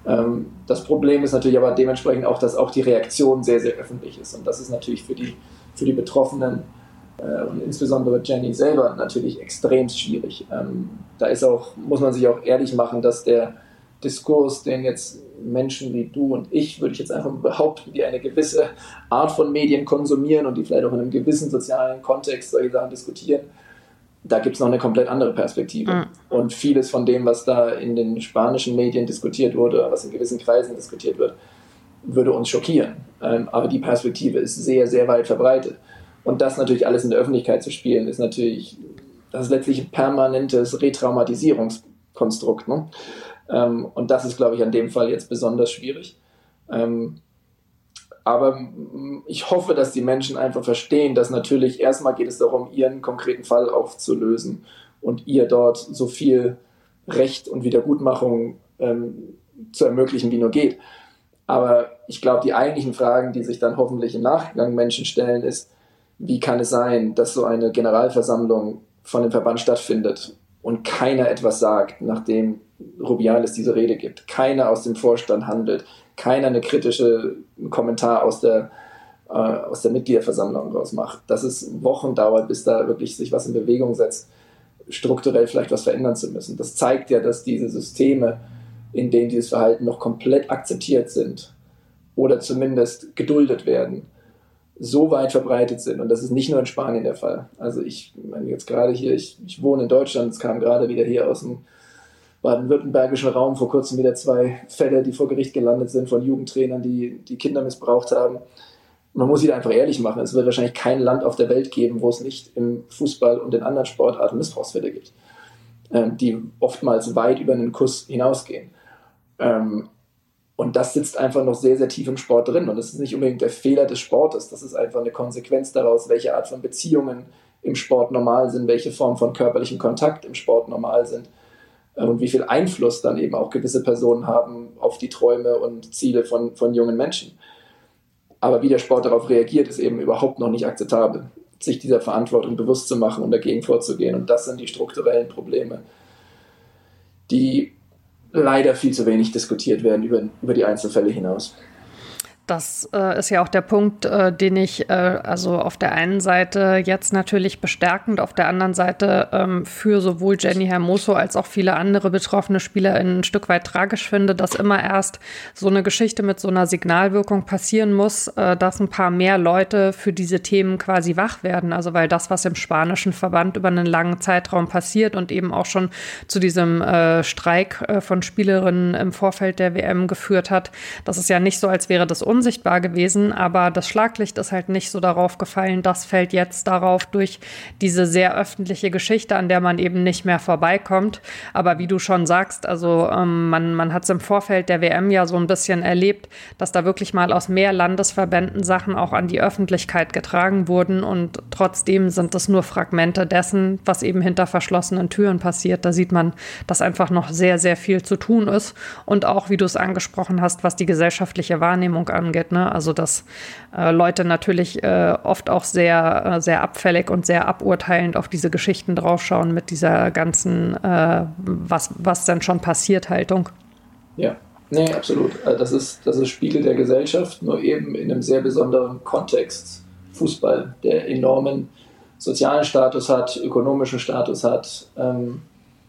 Das Problem ist natürlich aber dementsprechend auch, dass auch die Reaktion sehr, sehr öffentlich ist. Und das ist natürlich für die, für die Betroffenen äh, und insbesondere Jenny selber natürlich extrem schwierig. Ähm, da ist auch, muss man sich auch ehrlich machen, dass der Diskurs, den jetzt Menschen wie du und ich, würde ich jetzt einfach behaupten, die eine gewisse Art von Medien konsumieren und die vielleicht auch in einem gewissen sozialen Kontext solche Sachen diskutieren, da gibt es noch eine komplett andere Perspektive. Mhm. Und vieles von dem, was da in den spanischen Medien diskutiert wurde, was in gewissen Kreisen diskutiert wird, würde uns schockieren. Ähm, aber die Perspektive ist sehr, sehr weit verbreitet. Und das natürlich alles in der Öffentlichkeit zu spielen, ist natürlich, das ist letztlich ein permanentes Retraumatisierungskonstrukt. Ne? Ähm, und das ist, glaube ich, an dem Fall jetzt besonders schwierig. Ähm, aber ich hoffe, dass die Menschen einfach verstehen, dass natürlich erstmal geht es darum, ihren konkreten Fall aufzulösen und ihr dort so viel Recht und Wiedergutmachung ähm, zu ermöglichen, wie nur geht. Aber ich glaube, die eigentlichen Fragen, die sich dann hoffentlich im Nachgang Menschen stellen, ist, wie kann es sein, dass so eine Generalversammlung von dem Verband stattfindet und keiner etwas sagt, nachdem Rubiales diese Rede gibt, keiner aus dem Vorstand handelt, keiner eine kritische Kommentar aus der, äh, aus der Mitgliederversammlung raus macht, dass es Wochen dauert, bis da wirklich sich was in Bewegung setzt, strukturell vielleicht was verändern zu müssen. Das zeigt ja, dass diese Systeme, in denen dieses Verhalten noch komplett akzeptiert sind oder zumindest geduldet werden, so weit verbreitet sind. Und das ist nicht nur in Spanien der Fall. Also ich meine jetzt gerade hier, ich, ich wohne in Deutschland, es kam gerade wieder hier aus dem baden-württembergischen Raum vor kurzem wieder zwei Fälle, die vor Gericht gelandet sind von Jugendtrainern, die die Kinder missbraucht haben. Man muss wieder einfach ehrlich machen, es wird wahrscheinlich kein Land auf der Welt geben, wo es nicht im Fußball und in anderen Sportarten Missbrauchsfälle gibt, die oftmals weit über einen Kuss hinausgehen. Und das sitzt einfach noch sehr, sehr tief im Sport drin. Und das ist nicht unbedingt der Fehler des Sportes, das ist einfach eine Konsequenz daraus, welche Art von Beziehungen im Sport normal sind, welche Form von körperlichem Kontakt im Sport normal sind. Und wie viel Einfluss dann eben auch gewisse Personen haben auf die Träume und Ziele von, von jungen Menschen. Aber wie der Sport darauf reagiert, ist eben überhaupt noch nicht akzeptabel, sich dieser Verantwortung bewusst zu machen und dagegen vorzugehen. Und das sind die strukturellen Probleme, die leider viel zu wenig diskutiert werden über, über die Einzelfälle hinaus. Das äh, ist ja auch der Punkt, äh, den ich äh, also auf der einen Seite jetzt natürlich bestärkend, auf der anderen Seite ähm, für sowohl Jenny Hermoso als auch viele andere betroffene SpielerInnen ein Stück weit tragisch finde, dass immer erst so eine Geschichte mit so einer Signalwirkung passieren muss, äh, dass ein paar mehr Leute für diese Themen quasi wach werden. Also weil das, was im spanischen Verband über einen langen Zeitraum passiert und eben auch schon zu diesem äh, Streik äh, von Spielerinnen im Vorfeld der W M geführt hat, das ist ja nicht so, als wäre das unsichtbar gewesen, aber das Schlaglicht ist halt nicht so darauf gefallen. Das fällt jetzt darauf durch diese sehr öffentliche Geschichte, an der man eben nicht mehr vorbeikommt. Aber wie du schon sagst, also ähm, man, man hat es im Vorfeld der W M ja so ein bisschen erlebt, dass da wirklich mal aus mehr Landesverbänden Sachen auch an die Öffentlichkeit getragen wurden und trotzdem sind es nur Fragmente dessen, was eben hinter verschlossenen Türen passiert. Da sieht man, dass einfach noch sehr, sehr viel zu tun ist und auch, wie du es angesprochen hast, was die gesellschaftliche Wahrnehmung angeht. Ne? Also dass äh, Leute natürlich äh, oft auch sehr, äh, sehr abfällig und sehr aburteilend auf diese Geschichten draufschauen mit dieser ganzen, äh, was, was denn schon passiert, Haltung. Ja, nee, absolut. Also das ist, das ist Spiegel der Gesellschaft, nur eben in einem sehr besonderen Kontext. Fußball, der enormen sozialen Status hat, ökonomischen Status hat, ähm,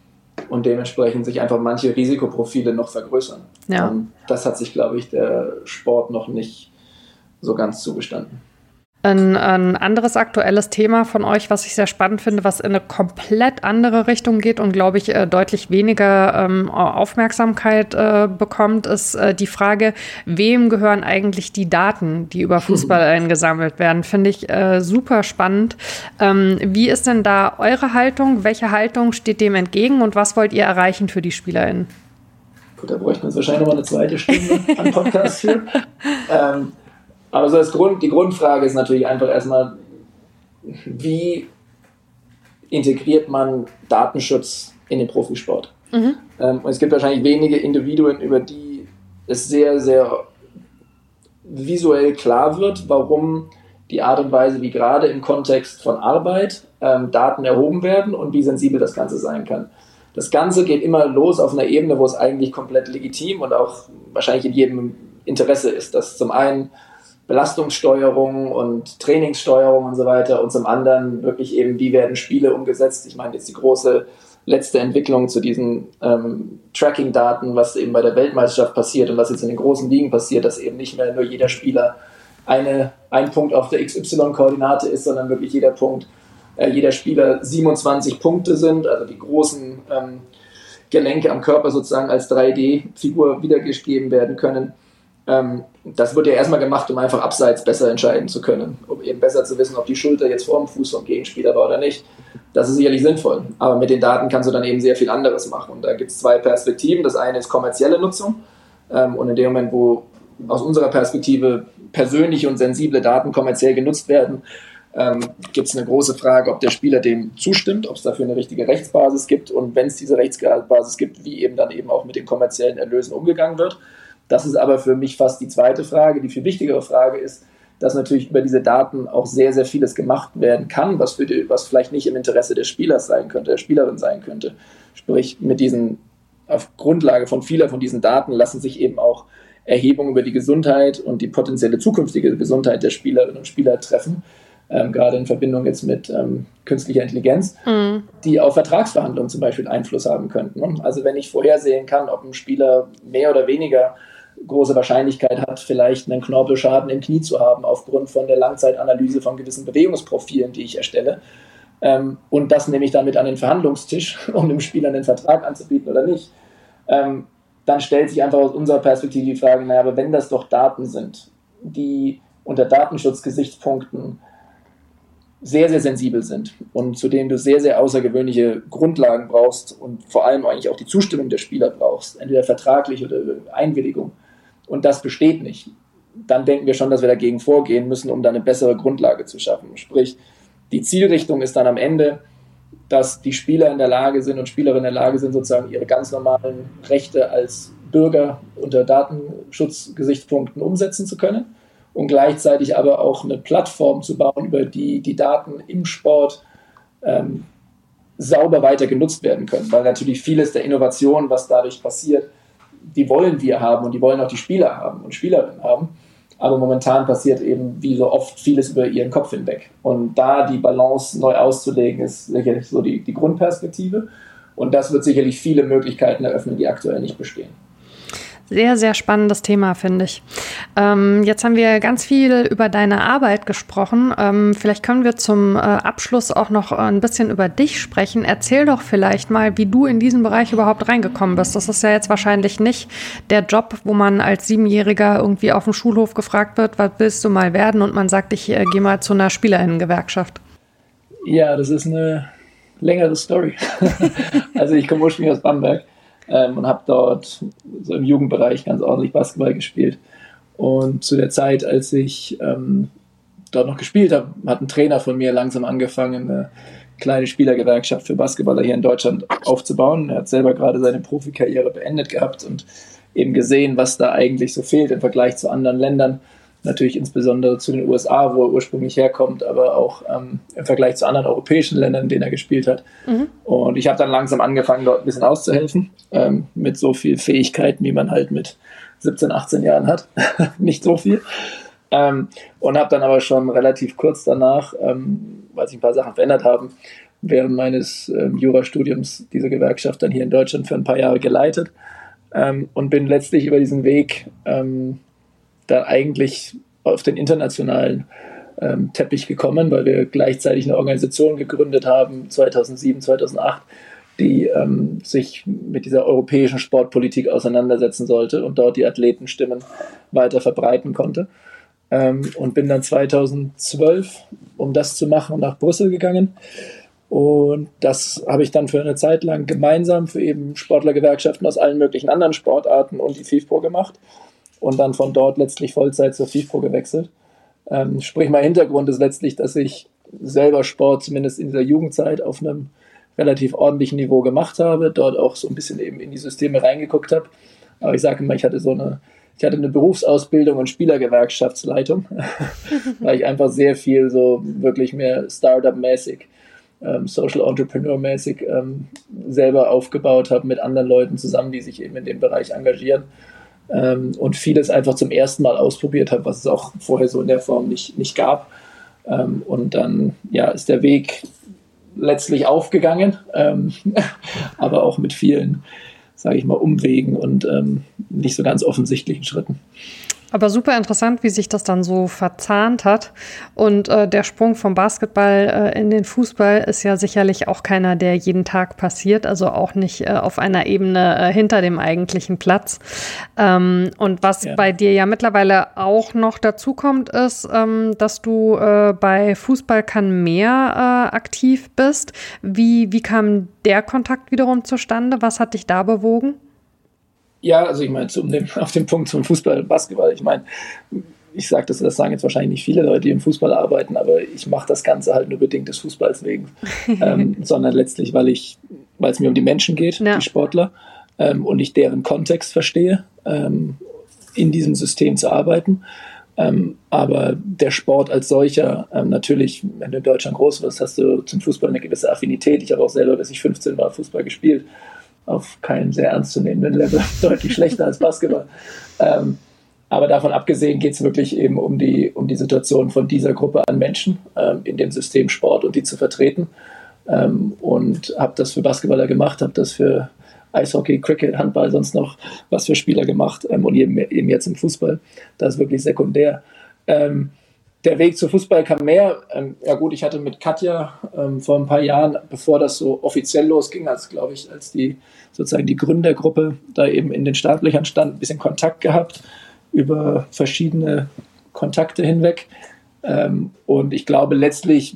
und dementsprechend sich einfach manche Risikoprofile noch vergrößern. Ja. Und das hat sich, glaube ich, der Sport noch nicht so ganz zugestanden. Ein, ein anderes aktuelles Thema von euch, was ich sehr spannend finde, was in eine komplett andere Richtung geht und, glaube ich, äh, deutlich weniger ähm, Aufmerksamkeit äh, bekommt, ist äh, die Frage, wem gehören eigentlich die Daten, die über Fußball eingesammelt werden? Finde ich äh, super spannend. Ähm, wie ist denn da eure Haltung? Welche Haltung steht dem entgegen und was wollt ihr erreichen für die SpielerInnen? Gut, da bräuchten wir uns wahrscheinlich noch mal eine zweite Stunde an Podcast für. ähm, Aber so das Grund, die Grundfrage ist natürlich einfach erstmal, wie integriert man Datenschutz in den Profisport? Mhm. Ähm, und es gibt wahrscheinlich wenige Individuen, über die es sehr, sehr visuell klar wird, warum die Art und Weise, wie gerade im Kontext von Arbeit ähm, Daten erhoben werden und wie sensibel das Ganze sein kann. Das Ganze geht immer los auf einer Ebene, wo es eigentlich komplett legitim und auch wahrscheinlich in jedem Interesse ist, dass zum einen Belastungssteuerung und Trainingssteuerung und so weiter und zum anderen wirklich eben, wie werden Spiele umgesetzt. Ich meine jetzt die große letzte Entwicklung zu diesen ähm, Tracking-Daten, was eben bei der Weltmeisterschaft passiert und was jetzt in den großen Ligen passiert, dass eben nicht mehr nur jeder Spieler eine, ein Punkt auf der X Y-Koordinate ist, sondern wirklich jeder Punkt, äh, jeder Spieler siebenundzwanzig Punkte sind, also die großen ähm, Gelenke am Körper sozusagen als drei D-Figur wiedergegeben werden können. Ähm, das wird ja erstmal gemacht, um einfach abseits besser entscheiden zu können, um eben besser zu wissen, ob die Schulter jetzt vor dem Fuß vom Gegenspieler war oder nicht. Das ist sicherlich sinnvoll, aber mit den Daten kannst du dann eben sehr viel anderes machen. Und da gibt es zwei Perspektiven. Das eine ist kommerzielle Nutzung ähm, und in dem Moment, wo aus unserer Perspektive persönliche und sensible Daten kommerziell genutzt werden, ähm, gibt es eine große Frage, ob der Spieler dem zustimmt, ob es dafür eine richtige Rechtsbasis gibt und wenn es diese Rechtsbasis gibt, wie eben dann eben auch mit den kommerziellen Erlösen umgegangen wird. Das ist aber für mich fast die zweite Frage. Die viel wichtigere Frage ist, dass natürlich über diese Daten auch sehr, sehr vieles gemacht werden kann, was, für die, was vielleicht nicht im Interesse des Spielers sein könnte, der Spielerin sein könnte. Sprich, mit diesen, auf Grundlage von vieler von diesen Daten lassen sich eben auch Erhebungen über die Gesundheit und die potenzielle zukünftige Gesundheit der Spielerinnen und Spieler treffen, ähm, gerade in Verbindung jetzt mit ähm, künstlicher Intelligenz, mhm. die auf Vertragsverhandlungen zum Beispiel Einfluss haben könnten. Also wenn ich vorhersehen kann, ob ein Spieler mehr oder weniger große Wahrscheinlichkeit hat, vielleicht einen Knorpelschaden im Knie zu haben, aufgrund von der Langzeitanalyse von gewissen Bewegungsprofilen, die ich erstelle. Ähm, und das nehme ich dann mit an den Verhandlungstisch, um dem Spieler einen Vertrag anzubieten oder nicht. Ähm, dann stellt sich einfach aus unserer Perspektive die Frage, naja, aber wenn das doch Daten sind, die unter Datenschutzgesichtspunkten sehr, sehr sensibel sind und zu denen du sehr, sehr außergewöhnliche Grundlagen brauchst und vor allem eigentlich auch die Zustimmung der Spieler brauchst, entweder vertraglich oder Einwilligung, und das besteht nicht, dann denken wir schon, dass wir dagegen vorgehen müssen, um dann eine bessere Grundlage zu schaffen. Sprich, die Zielrichtung ist dann am Ende, dass die Spieler in der Lage sind und Spielerinnen in der Lage sind, sozusagen ihre ganz normalen Rechte als Bürger unter Datenschutzgesichtspunkten umsetzen zu können und gleichzeitig aber auch eine Plattform zu bauen, über die die Daten im Sport ähm, sauber weiter genutzt werden können. Weil natürlich vieles der Innovation, was dadurch passiert, die wollen wir haben und die wollen auch die Spieler haben und Spielerinnen haben. Aber momentan passiert eben wie so oft vieles über ihren Kopf hinweg. Und da die Balance neu auszulegen, ist sicherlich so die, die Grundperspektive. Und das wird sicherlich viele Möglichkeiten eröffnen, die aktuell nicht bestehen. Sehr, sehr spannendes Thema, finde ich. Ähm, jetzt haben wir ganz viel über deine Arbeit gesprochen. Ähm, vielleicht können wir zum äh, Abschluss auch noch ein bisschen über dich sprechen. Erzähl doch vielleicht mal, wie du in diesen Bereich überhaupt reingekommen bist. Das ist ja jetzt wahrscheinlich nicht der Job, wo man als Siebenjähriger irgendwie auf dem Schulhof gefragt wird, was willst du mal werden? Und man sagt, ich äh, gehe mal zu einer Spielerinnengewerkschaft. Ja, das ist eine längere Story. Also ich komme ursprünglich aus Bamberg. Ähm, und habe dort so im Jugendbereich ganz ordentlich Basketball gespielt. Und zu der Zeit, als ich ähm, dort noch gespielt habe, hat ein Trainer von mir langsam angefangen, eine kleine Spielergewerkschaft für Basketballer hier in Deutschland aufzubauen. Er hat selber gerade seine Profikarriere beendet gehabt und eben gesehen, was da eigentlich so fehlt im Vergleich zu anderen Ländern. Natürlich insbesondere zu den U S A, wo er ursprünglich herkommt, aber auch ähm, im Vergleich zu anderen europäischen Ländern, in denen er gespielt hat. Mhm. Und ich habe dann langsam angefangen, dort ein bisschen auszuhelfen, ähm, mit so viel Fähigkeiten, wie man halt mit siebzehn, achtzehn Jahren hat. Nicht so viel. Ähm, und habe dann aber schon relativ kurz danach, ähm, weil sich ein paar Sachen verändert haben, während meines ähm, Jurastudiums diese Gewerkschaft dann hier in Deutschland für ein paar Jahre geleitet ähm, und bin letztlich über diesen Weg ähm, dann eigentlich auf den internationalen ähm, Teppich gekommen, weil wir gleichzeitig eine Organisation gegründet haben, zweitausendsieben, zweitausendacht, die ähm, sich mit dieser europäischen Sportpolitik auseinandersetzen sollte und dort die Athletenstimmen weiter verbreiten konnte. Ähm, und bin dann zweitausendzwölf, um das zu machen, nach Brüssel gegangen. Und das habe ich dann für eine Zeit lang gemeinsam für eben Sportlergewerkschaften aus allen möglichen anderen Sportarten und die FIFPro gemacht. Und dann von dort letztlich Vollzeit zur FIFPro gewechselt. Ähm, sprich, mein Hintergrund ist letztlich, dass ich selber Sport zumindest in dieser Jugendzeit auf einem relativ ordentlichen Niveau gemacht habe, dort auch so ein bisschen eben in die Systeme reingeguckt habe. Aber ich sage immer, ich hatte so eine, ich hatte eine Berufsausbildung und Spielergewerkschaftsleitung, weil ich einfach sehr viel so wirklich mehr Startup-mäßig, ähm, Social Entrepreneur-mäßig ähm, selber aufgebaut habe mit anderen Leuten zusammen, die sich eben in dem Bereich engagieren. Ähm, und vieles einfach zum ersten Mal ausprobiert habe, was es auch vorher so in der Form nicht, nicht gab. Ähm, und dann ja, ist der Weg letztlich aufgegangen, ähm, aber auch mit vielen, sage ich mal, Umwegen und ähm, nicht so ganz offensichtlichen Schritten. Aber super interessant, wie sich das dann so verzahnt hat. Und äh, der Sprung vom Basketball äh, in den Fußball ist ja sicherlich auch keiner, der jeden Tag passiert. Also auch nicht äh, auf einer Ebene äh, hinter dem eigentlichen Platz. Ähm, und was ja. bei dir ja mittlerweile auch noch dazu kommt, ist, ähm, dass du äh, bei Fußball kann mehr äh, aktiv bist. Wie, wie kam der Kontakt wiederum zustande? Was hat dich da bewogen? Ja, also ich meine, zum, auf dem Punkt zum Fußball und Basketball, ich meine, ich sage das, das sagen jetzt wahrscheinlich nicht viele Leute, die im Fußball arbeiten, aber ich mache das Ganze halt nur bedingt des Fußballs wegen, ähm, sondern letztlich, weil ich, weil es mir um die Menschen geht, ja. die Sportler, ähm, und ich deren Kontext verstehe, ähm, in diesem System zu arbeiten. Ähm, aber der Sport als solcher, ähm, natürlich, wenn du in Deutschland groß wirst, hast du zum Fußball eine gewisse Affinität. Ich habe auch selber, bis ich fünfzehn war, Fußball gespielt. Auf keinem sehr ernstzunehmenden Level, deutlich schlechter als Basketball. Ähm, aber davon abgesehen geht es wirklich eben um die, um die Situation von dieser Gruppe an Menschen ähm, in dem System Sport und die zu vertreten. Ähm, und habe das für Basketballer gemacht, habe das für Eishockey, Cricket, Handball, sonst noch was für Spieler gemacht ähm, und eben, eben jetzt im Fußball. Das ist wirklich sekundär. Ähm, Der Weg zu Fußball kam mehr. Ähm, ja gut, ich hatte mit Katja ähm, vor ein paar Jahren, bevor das so offiziell losging, als glaube ich, als die sozusagen die Gründergruppe da eben in den Startlöchern stand, ein bisschen Kontakt gehabt über verschiedene Kontakte hinweg. Ähm, und ich glaube letztlich,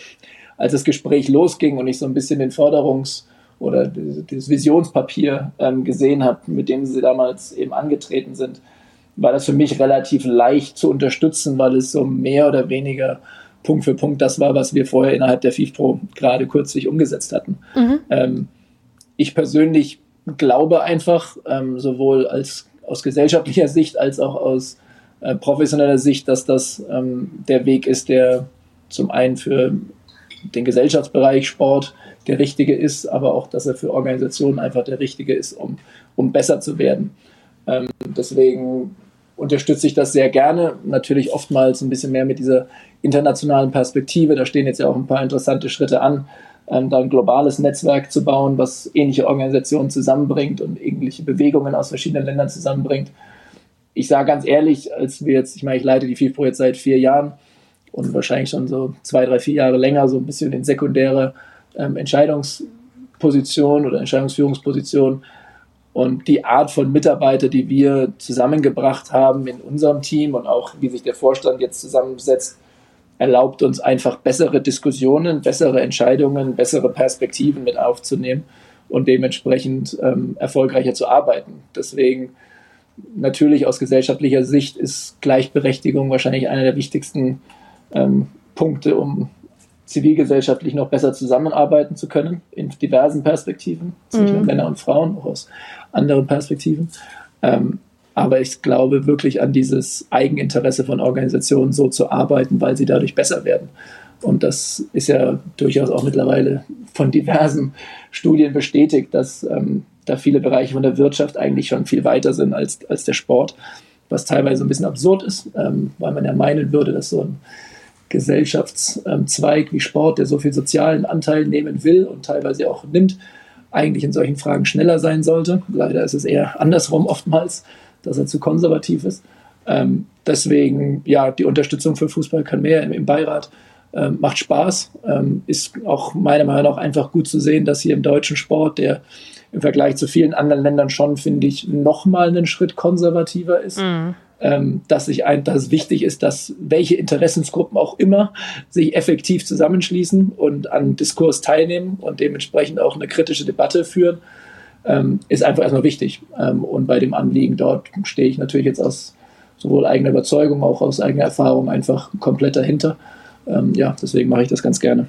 als das Gespräch losging und ich so ein bisschen den Förderungs- oder das Visionspapier ähm, gesehen habe, mit dem sie damals eben angetreten sind, war das für mich relativ leicht zu unterstützen, weil es so mehr oder weniger Punkt für Punkt das war, was wir vorher innerhalb der FIFPro gerade kürzlich umgesetzt hatten. Mhm. Ähm, ich persönlich glaube einfach, ähm, sowohl als, aus gesellschaftlicher Sicht als auch aus äh, professioneller Sicht, dass das ähm, der Weg ist, der zum einen für den Gesellschaftsbereich Sport der richtige ist, aber auch, dass er für Organisationen einfach der richtige ist, um, um besser zu werden. Ähm, deswegen unterstütze ich das sehr gerne, natürlich oftmals ein bisschen mehr mit dieser internationalen Perspektive. Da stehen jetzt ja auch ein paar interessante Schritte an, ähm, da ein globales Netzwerk zu bauen, was ähnliche Organisationen zusammenbringt und ähnliche Bewegungen aus verschiedenen Ländern zusammenbringt. Ich sage ganz ehrlich, als wir jetzt, ich meine, ich leite die FIFPro jetzt seit vier Jahren und wahrscheinlich schon so zwei, drei, vier Jahre länger, so ein bisschen in sekundäre ähm, Entscheidungsposition oder Entscheidungsführungsposition. Und die Art von Mitarbeiter, die wir zusammengebracht haben in unserem Team und auch wie sich der Vorstand jetzt zusammensetzt, erlaubt uns einfach bessere Diskussionen, bessere Entscheidungen, bessere Perspektiven mit aufzunehmen und dementsprechend ähm, erfolgreicher zu arbeiten. Deswegen natürlich aus gesellschaftlicher Sicht ist Gleichberechtigung wahrscheinlich einer der wichtigsten ähm, Punkte, um zivilgesellschaftlich noch besser zusammenarbeiten zu können, in diversen Perspektiven, zwischen mhm. Männern und Frauen, auch aus anderen Perspektiven. Ähm, aber ich glaube wirklich an dieses Eigeninteresse von Organisationen, so zu arbeiten, weil sie dadurch besser werden. Und das ist ja durchaus auch mittlerweile von diversen Studien bestätigt, dass ähm, da viele Bereiche von der Wirtschaft eigentlich schon viel weiter sind als, als der Sport, was teilweise ein bisschen absurd ist, ähm, weil man ja meinen würde, dass so ein Gesellschaftszweig wie Sport, der so viel sozialen Anteil nehmen will und teilweise auch nimmt, eigentlich in solchen Fragen schneller sein sollte. Leider ist es eher andersrum oftmals, dass er zu konservativ ist. Ähm, deswegen, ja, die Unterstützung für Fußball kann mehr im, im Beirat, ähm, macht Spaß. Ähm, ist auch meiner Meinung nach einfach gut zu sehen, dass hier im deutschen Sport, der im Vergleich zu vielen anderen Ländern schon, finde ich, nochmal einen Schritt konservativer ist. Mhm. Ähm, dass, sich ein, dass es wichtig ist, dass welche Interessensgruppen auch immer sich effektiv zusammenschließen und an Diskurs teilnehmen und dementsprechend auch eine kritische Debatte führen, ähm, ist einfach erstmal wichtig. Ähm, und bei dem Anliegen dort stehe ich natürlich jetzt aus sowohl eigener Überzeugung, auch aus eigener Erfahrung einfach komplett dahinter. Ähm, ja, deswegen mache ich das ganz gerne.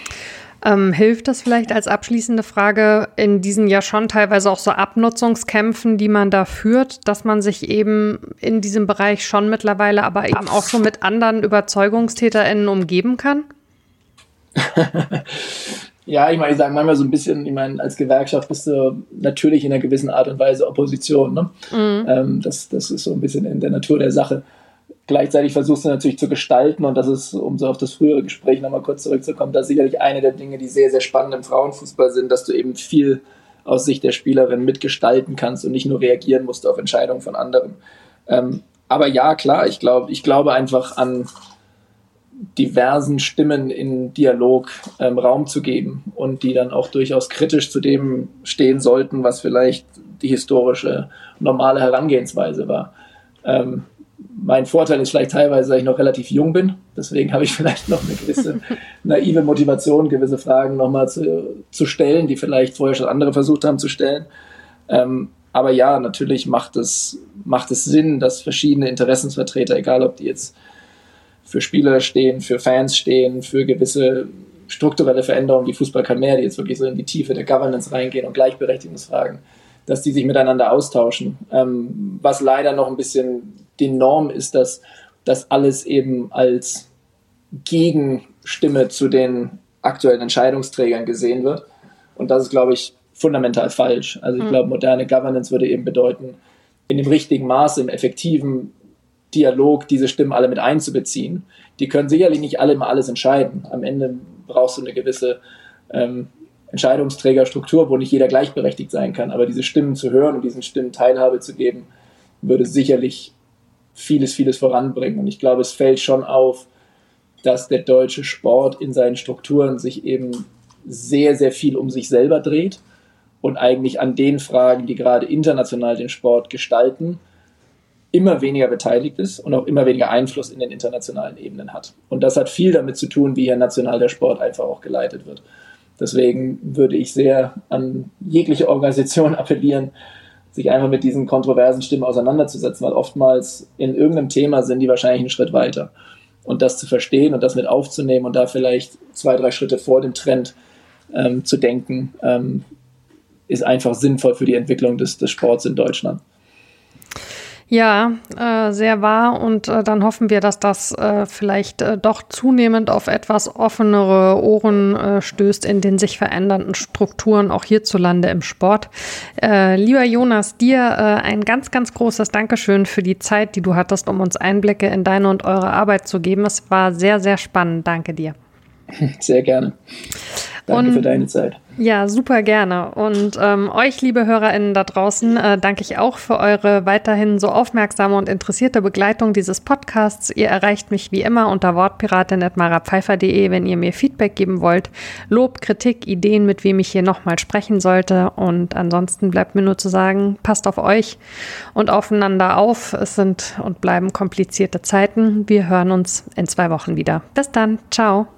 Ähm, hilft das vielleicht als abschließende Frage in diesen ja schon teilweise auch so Abnutzungskämpfen, die man da führt, dass man sich eben in diesem Bereich schon mittlerweile, aber eben auch so mit anderen UberzeugungstäterInnen umgeben kann? Ja, ich meine, ich sage manchmal so ein bisschen, ich meine, als Gewerkschaft bist du natürlich in einer gewissen Art und Weise Opposition. Ne? Mhm. Ähm, das, das ist so ein bisschen in der Natur der Sache. Gleichzeitig versuchst du natürlich zu gestalten, und das ist, um so auf das frühere Gespräch nochmal kurz zurückzukommen, das ist sicherlich eine der Dinge, die sehr, sehr spannend im Frauenfußball sind, dass du eben viel aus Sicht der Spielerin mitgestalten kannst und nicht nur reagieren musst auf Entscheidungen von anderen. Ähm, aber ja, klar, ich, glaub, ich glaube einfach an diversen Stimmen in Dialog ähm, Raum zu geben und die dann auch durchaus kritisch zu dem stehen sollten, was vielleicht die historische, normale Herangehensweise war. Ähm, mein Vorteil ist vielleicht teilweise, dass ich noch relativ jung bin, deswegen habe ich vielleicht noch eine gewisse naive Motivation, gewisse Fragen nochmal zu, zu stellen, die vielleicht vorher schon andere versucht haben zu stellen. Ähm, aber ja, natürlich macht es, macht es Sinn, dass verschiedene Interessensvertreter, egal ob die jetzt für Spieler stehen, für Fans stehen, für gewisse strukturelle Veränderungen, wie Fußball kann mehr, die jetzt wirklich so in die Tiefe der Governance reingehen und Gleichberechtigungsfragen, dass die sich miteinander austauschen. Ähm, was leider noch ein bisschen die Norm ist, dass das alles eben als Gegenstimme zu den aktuellen Entscheidungsträgern gesehen wird. Und das ist, glaube ich, fundamental falsch. Also ich mhm. glaube, moderne Governance würde eben bedeuten, in dem richtigen Maße, im effektiven Dialog diese Stimmen alle mit einzubeziehen. Die können sicherlich nicht alle immer alles entscheiden. Am Ende brauchst du eine gewisse ähm, Entscheidungsträgerstruktur, wo nicht jeder gleichberechtigt sein kann. Aber diese Stimmen zu hören und diesen Stimmen Teilhabe zu geben, würde sicherlich vieles, vieles voranbringen. Und ich glaube, es fällt schon auf, dass der deutsche Sport in seinen Strukturen sich eben sehr, sehr viel um sich selber dreht und eigentlich an den Fragen, die gerade international den Sport gestalten, immer weniger beteiligt ist und auch immer weniger Einfluss in den internationalen Ebenen hat. Und das hat viel damit zu tun, wie hier national der Sport einfach auch geleitet wird. Deswegen würde ich sehr an jegliche Organisation appellieren, sich einfach mit diesen kontroversen Stimmen auseinanderzusetzen, weil oftmals in irgendeinem Thema sind die wahrscheinlich einen Schritt weiter. Und das zu verstehen und das mit aufzunehmen und da vielleicht zwei, drei Schritte vor dem Trend ähm, zu denken, ähm, ist einfach sinnvoll für die Entwicklung des, des Sports in Deutschland. Ja, äh, sehr wahr, und äh, dann hoffen wir, dass das äh, vielleicht äh, doch zunehmend auf etwas offenere Ohren äh, stößt in den sich verändernden Strukturen auch hierzulande im Sport. Äh, lieber Jonas, dir äh, ein ganz, ganz großes Dankeschön für die Zeit, die du hattest, um uns Einblicke in deine und eure Arbeit zu geben. Es war sehr, sehr spannend. Danke dir. Sehr gerne. Danke und, für deine Zeit. Ja, super gerne. Und ähm, euch, liebe HörerInnen da draußen, äh, danke ich auch für eure weiterhin so aufmerksame und interessierte Begleitung dieses Podcasts. Ihr erreicht mich wie immer unter wortpiratin at marapfeifer punkt de, wenn ihr mir Feedback geben wollt. Lob, Kritik, Ideen, mit wem ich hier nochmal sprechen sollte. Und ansonsten bleibt mir nur zu sagen, passt auf euch und aufeinander auf. Es sind und bleiben komplizierte Zeiten. Wir hören uns in zwei Wochen wieder. Bis dann. Ciao.